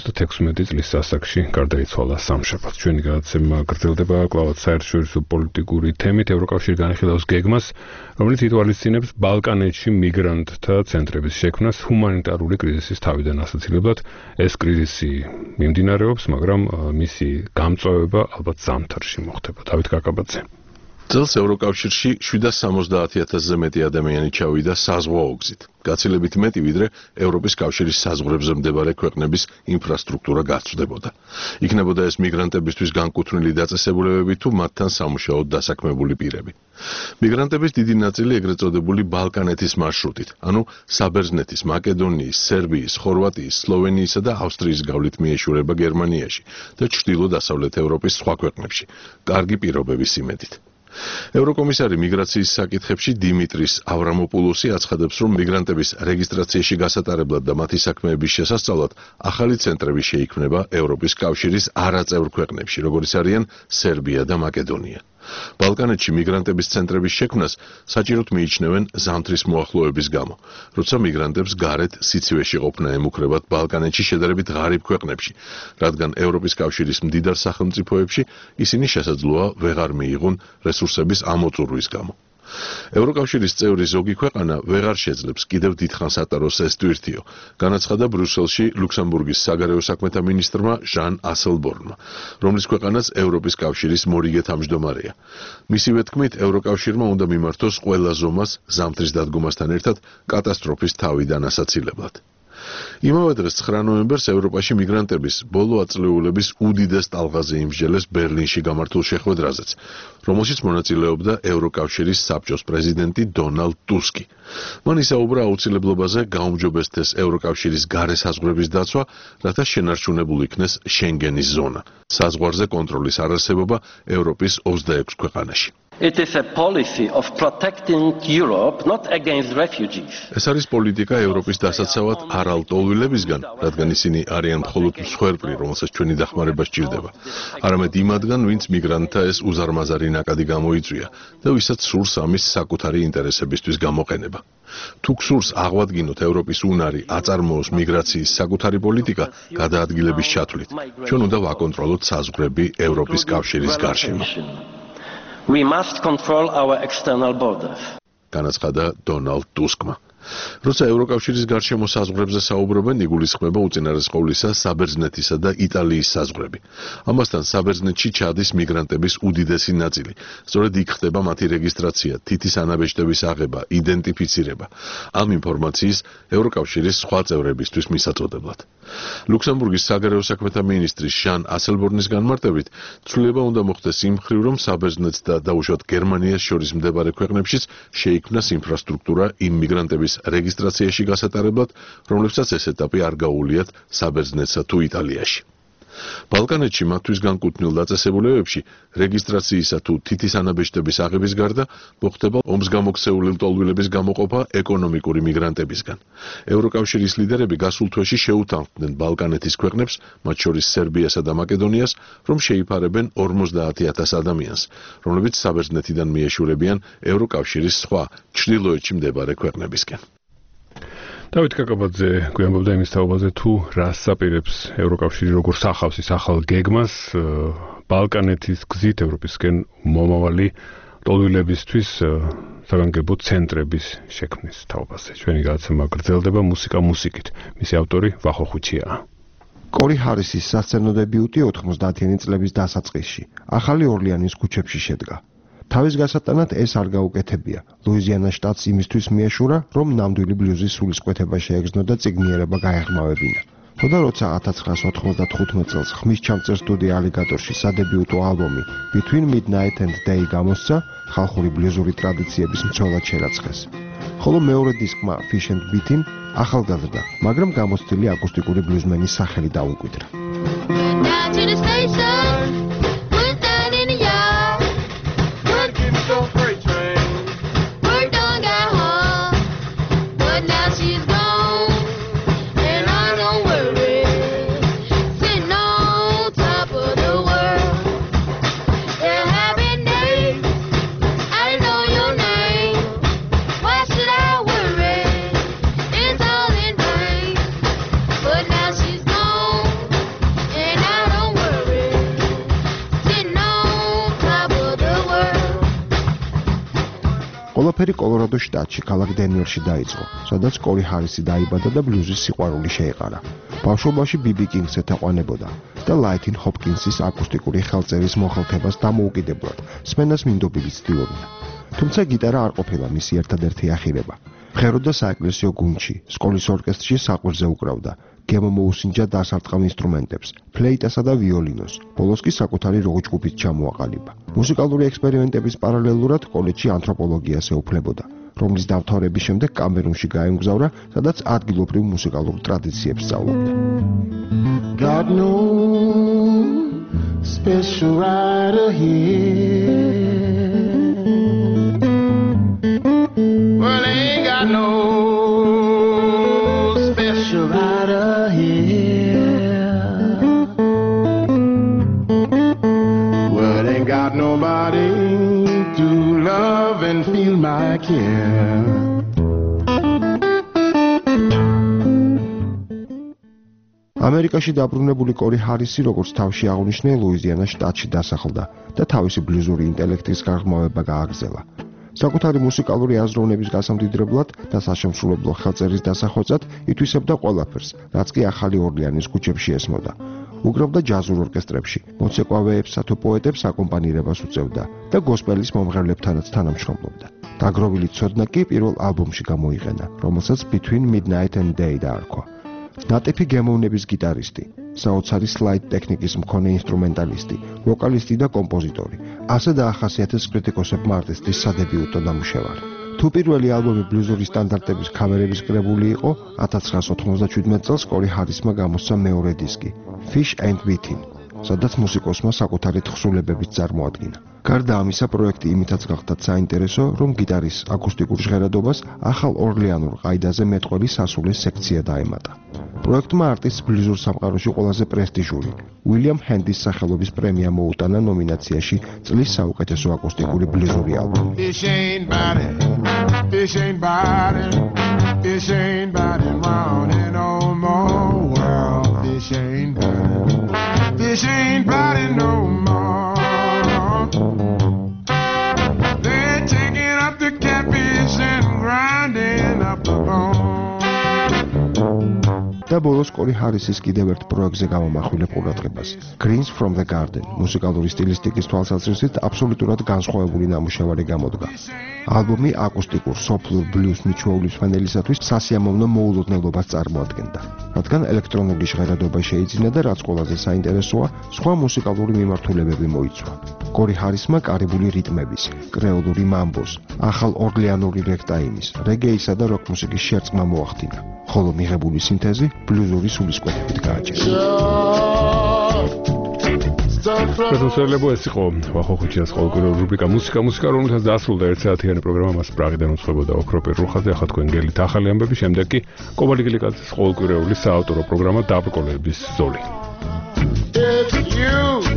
96 წლის ასაკში გარდაიცვალა სამშაბათს. ჩვენი გადაცემა გრძელდება კვლავ საერთაშორისო პოლიტიკური თემით. ევროკავშირი განიხილავს გეგმას, რომელიც ითვალისწინებს ბალკანეთში მიგრანტთა ცენტრების შექმნას ჰუმანიტარული კრიზისის თავიდან ასაცილებლად. ეს კრიზისი მიმდინარეობს, მაგრამ მისი გამწვავება ალბათ ზამთარში მოხდება. დავით კაკაბაძე. წელს ევროკავშირში 770,000-ზე მეტი ადამიანი ჩავიდა საზღვაო გზით. გაცილებით მეტი ვიდრე ევროპის კავშირის საზღვრებზე მდებარე ქვეყნების ინფრასტრუქტურა გაწვდებოდა. იქნებოდა ეს მიგრანტებისთვის განკუთვნილი დაწესებულებები თუ მათთან სამუშაოდ დასაქმებული პირები. მიგრანტების დიდი ნაწილი ეგრეთ წოდებული ბალკანეთის მარშრუტით, ანუ საბერძნეთის, მაკედონიის, სერბიის, ხორვატიის, სლოვენიისა და ავსტრიის გავლით მიეშურება გერმანიაში და ჩრდილო-დასავლეთ ევროპის სხვა ქვეყნებში, კარგი პირობების იმედით. ევროკომისარი მიგრაციის საკითხებში დიმიტრის ავრამოპულოსი აცხადებს, რომ მიგრანტების რეგისტრაციაში გასატარებლად და მათი საქმეების შესასწავლად ახალი ცენტრები შეიქმნება ევროპის კავშირის არაწევრ ქვეყნებში, როგორიც არიან სერბია და მაკედონია. ბალკანეთში მიგრანტების ცენტრების შექმნას საჭიროდ მიიჩნევენ ზამთრის მოახლოების გამო, როცა მიგრანტებს გარეთ სიცივეში ყოფნა ემუქრებათ ბალკანეთში შედარებით ღარიბ ქვეყნებში, რადგან ევროპის კავშირის მდიდარ სახელმწიფოებში ისინი შესაძლოა ვეღარ მიიღონ რესურსების ამოწურვის გამო. ევროკავშირის წევრი ზოგი ქვეყანა ვეღარ შეძლებს კიდევ დიდხანს ატაროს ეს ტვირთიო, განაცხადა ბრიუსელში ლუქსემბურგის საგარეო საქმეთა მინისტრმა ჟან ასელბორნმა, რომლის ქვეყანაც ევროპის კავშირის მორიგე თავმჯდომარეა. მისივე თქმით, ევროკავშირმა უნდა მიმართოს ყველა ზომას ზამთრის დადგომასთან ერთად კატასტროფის თავიდან ასაცილებლად. იმავე დღეს 9 ნოემბერს ევროპაში მიგრანტების ბოლო აწლეულების უდიდეს ტალღაზე იმსჯელეს ბერლინში გამართულ შეხვედრაზეც, რომელშიც მონაწილეობდა ევროკავშირის საბჭოს პრეზიდენტი დონალდ ტუსკი. მან ისაუბრა აუცილებლობაზე გაუმჯობესდეს ევროკავშირის გარე საზღვრების დაცვა, რათა შენარჩუნებული იქნეს შენგენის ზონა, საზღვარზე კონტროლის არარსებობა ევროპის 26 ქვეყანაში. It is a policy of protecting Europe not against refugees. ეს არის პოლიტიკა ევროპის დასაცავად არალტოლვილებისგან, რადგან ისინი არიან მხოლოდ მსხვერპლი, რომელსაც ჩვენი დახმარება სჭირდება, არამედ იმათგან, ვინც მიგრანტთა ეს უზარმაზარი ნაკადი გამოიწვია და ვისაც სურს ამის საკუთარი ინტერესებისთვის გამოყენება. თუ გსურს აღვადგინოთ ევროპის უნარი აწარმოოს მიგრაციის საკუთარი პოლიტიკა გადაადგილების ჩათვლით, ჩვენ უნდა ვაკონტროლოთ საზღვრები ევროპის კავშირის გარშემო. We must control our external borders. განაცხადა დონალდ ტუსკმა. როცა ევროკავშირის გარშემო საზღვრებზე საუბრობენ, იგულისხმება უწინარეს ყოვლისა საბერძნეთისა და იტალიის საზღვრები. ამასთან საბერძნეთში ჩადის მიგრანტების უდიდესი ნაწილი. სწორედ იქ ხდება მათი რეგისტრაცია, თითის ანაბეჭდების აღება, იდენტიფიცირება. ამ ინფორმაციის ევროკავშირის სხვა წევრებისთვის მისაწოდებლად. ლუქსემბურგის საგარეო საქმეთა მინისტრის ჟან ასელბორნის განმარტებით, ცვლილება უნდა მოხდეს იმ მხრივ, რომ საბერძნეთს და დაუშვათ გერმანიას შორის მდებარე ქვეყნებშიც შეიქმნას ინფრასტრუქტურა იმ მიგრანტების რეგისტრაციაში გასატარებლად, რომლებსაც ეს ეტაპი არ გაუვლიათ საბერძნეთსა თუ იტალიაში. ბალკანეთში მათთვის განკუთვნილ დაწესებულებებში რეგისტრაციისა თუ თითის ანაბეჭდების აღების გარდა მოხდება ომს გამოქცეული ლტოლვილების გამოყოფა ეკონომიკური მიგრანტებისგან. ევროკავშირის ლიდერები გასულ თვეში შეუთანხმდნენ ბალკანეთის ქვეყნებს, მათ შორის სერბიასა და მაკედონიას, რომ შეიფარებენ 50,000 ადამიანს, რომლებიც საბერძნეთიდან მიეშურებიან ევროკავშირის სხვა ჩრდილოეთში მდებარე ქვეყნებისკენ. დავით კაკაბაძე გვიამბობდა იმის თაობაზე, თუ რას აპირებს ევროკავშირი, როგორ სახავს ის ახალ გეგმას ბალკანეთის გზით ევროპისკენ მომავალი ლტოლვილებისთვის საგანგებო ცენტრების შექმნის თაობაზე. ჩვენი გადაცემა გრძელდება მუსიკა მუსიკით. მისი ავტორი ვახო ხუჩიაა. კორი ჰარისის სასცენო დებიუტი 90-იანი წლების დასაწყისში ახალი ორლეანის ქუჩებში შედგა. თავის გასატანად ეს არ გაუკეთებია. ლუიზიანას შტატს იმისთვის მიეშურა, რომ ნამდვილი ბლუზის სულისკვეთება შეეგრძნო და წიგნიერება გაეღმავებინა. ხოდა როცა 1995 წელს ხმის ჩამწერ სტუდია ალიგატორში სადებიუტო ალბომი Between Midnight and Day გამოსცა, ხალხური ბლუზური ტრადიციების მცველად შერაცხეს. ხოლო მეორე დისკმა Fish and Beatin ახალგაზრდა, მაგრამ გამოცდილი აკუსტიკური ბლუზმენის სახელი დაუმკვიდრა. down to the station, went down in the yard, working so freight train, worked on, got home, but now she's gone, and I don't worry, sitting on top of the world. They're having days, I know your name, why should I worry, it's all in vain, but now she's gone, and I don't worry, sitting on top of the world. ყველაფერი კოლორადოს შტატში, ქალაქ დენვერში დაიწყო, სადაც კორი ჰარისი დაიბადა და ბლუზის სიყვარული შეეყარა. ბავშვობაში ბიბი კინგს ეთაყვანებოდა და ლაითინ ჰოპკინსის აკუსტიკური ხელწერის მოხელთებას დამოუკიდებლად სმენას მინდობილი ცდილობდა. თუმცა გიტარა არ ყოფილა მისი ერთადერთი ახირება. მღეროდა საეკლესიო გუნდში, სკოლის ორკესტრში საყვირზე უკრავდა, გემო მოუსინჯა დასარტყამ ინსტრუმენტებს, ფლეიტასა და ვიოლინოს, ბოლოს კი საკუთარი როკ-ჯგუფით ჩამოაყალიბა. მუსიკალური ექსპერიმენტების პარალელურად კოლეჯში ანთროპოლოგიას ეუფლებოდა, რომლის დამთავრების შემდეგ კამერუნში გაემგზავრა, სადაც ადგილობრივ მუსიკალურ ტრადიციებს სწავლობდა. Got no special rider here. Well, ain't got no special rider here. Well, ain't got nobody to love and feel my care. ამერიკაში დაბრუნებული კორი ჰარისი, როგორც თავში აღნიშნე, ლუიზიანას შტატში დასახლდა და თავისი ბლუზური ინტელექტის გაღრმავება გააგრძელა. საკუთარი მუსიკალური აზროვნების გასამდიდრებლად და საშემსრულებლო ხელწერის დასახვეწად ითვისებდა ყველაფერს, რაც კი ახალი ორლეანის ქუჩებში ესმოდა. უკრავდა ჯაზურ ორკესტრებში, მოცეკვავეებსა თუ პოეტებს აკომპანირებას უწევდა და გოსპელის მომღერლებთანაც თანამშრომლობდა. დაგროვილი ცოდნა კი პირველ ალბომში გამოიყენა, რომელსაც Between Midnight and Day დაარქვა. ნატიფი გემოვნების გიტარისტი, საოცარი სლაიდ ტექნიკის მქონე ინსტრუმენტალისტი, ვოკალისტი და კომპოზიტორი. ასე დაახასიათეს კრიტიკოსებმა არტისტის სადებიუტო ნამუშევარი. თუ პირველი ალბომი ბლუზური სტანდარტების ქავერების კრებული იყო, 1997 წელს კორი ჰარისმა გამოსცა მეორე დისკი, Fish and Wheatin, სადაც მუსიკოსმა საკუთარი თხზულებებით წარმოადგინა. გარდა ამისა, პროექტი იმითაც გახდა საინტერესო, რომ გიტარის აკუსტიკურ ჟღერადობას ახალ ორლეანურ ყაიდაზე მეტყველი სასულე სექცია დაემატა. პროექტმა არტისტს ბლუზურ სამყაროში ყველაზე პრესტიჟული უილიამ ჰენდის სახელობის პრემია მოუტანა ნომინაციაში წლის საუკეთესო აკუსტიკური ბლუზური ალბომი. This ain't body, this ain't body, this ain't body round in no more world. This ain't body, this ain't body no more. They're taking up the catfish and grinding up the bone. და ბოლოს კორი ჰარისის კიდევ ერთ პროექტზე გამომახვილებ ყურადღებას. Greens from the Garden, მუსიკალური სტილისტიკის თვალსაზრისით აბსოლუტურად განსხვავებული ნამუშევარი გამოდგა. ალბომი აკუსტიკურ, სოფლურ ბლუზ მიჩვეულის ფანელისათვის სასიამოვნო მოულოდნელობას წარმოადგენდა, რადგან ელექტრონული ჟღერადობა შეიძინა და რაც ყველაზე საინტერესოა, სხვა მუსიკალური მიმართულებები მოიცვა. კორი ჰარისმა კარიბული რიტმების, კრეოლური მამბოს, ახალ ორლეანური რეგტაიმის, რეგეისა და როკ მუსიკის შერწყმა მოახდინა, ხოლო მიღებული სინთეზი ბლუზური სულისკვეთებით გააჩერა. პროფესორებო, ეს იყო ვახოხუჩიას ყოველკვირეული რუბრიკა მუსიკა, რომელსაც დასრულდა 1 საათიანი პროგრამა, მას პრაღიდან უცხებოდა ოქროპირ რუხაძე, ახლა თქვენ გელით ახალი ამბები, შემდეგ კი კობალი გილიკაძის ყოველკვირეული საავტორო პროგრამა დაბრკოლების ზოლი. It's you.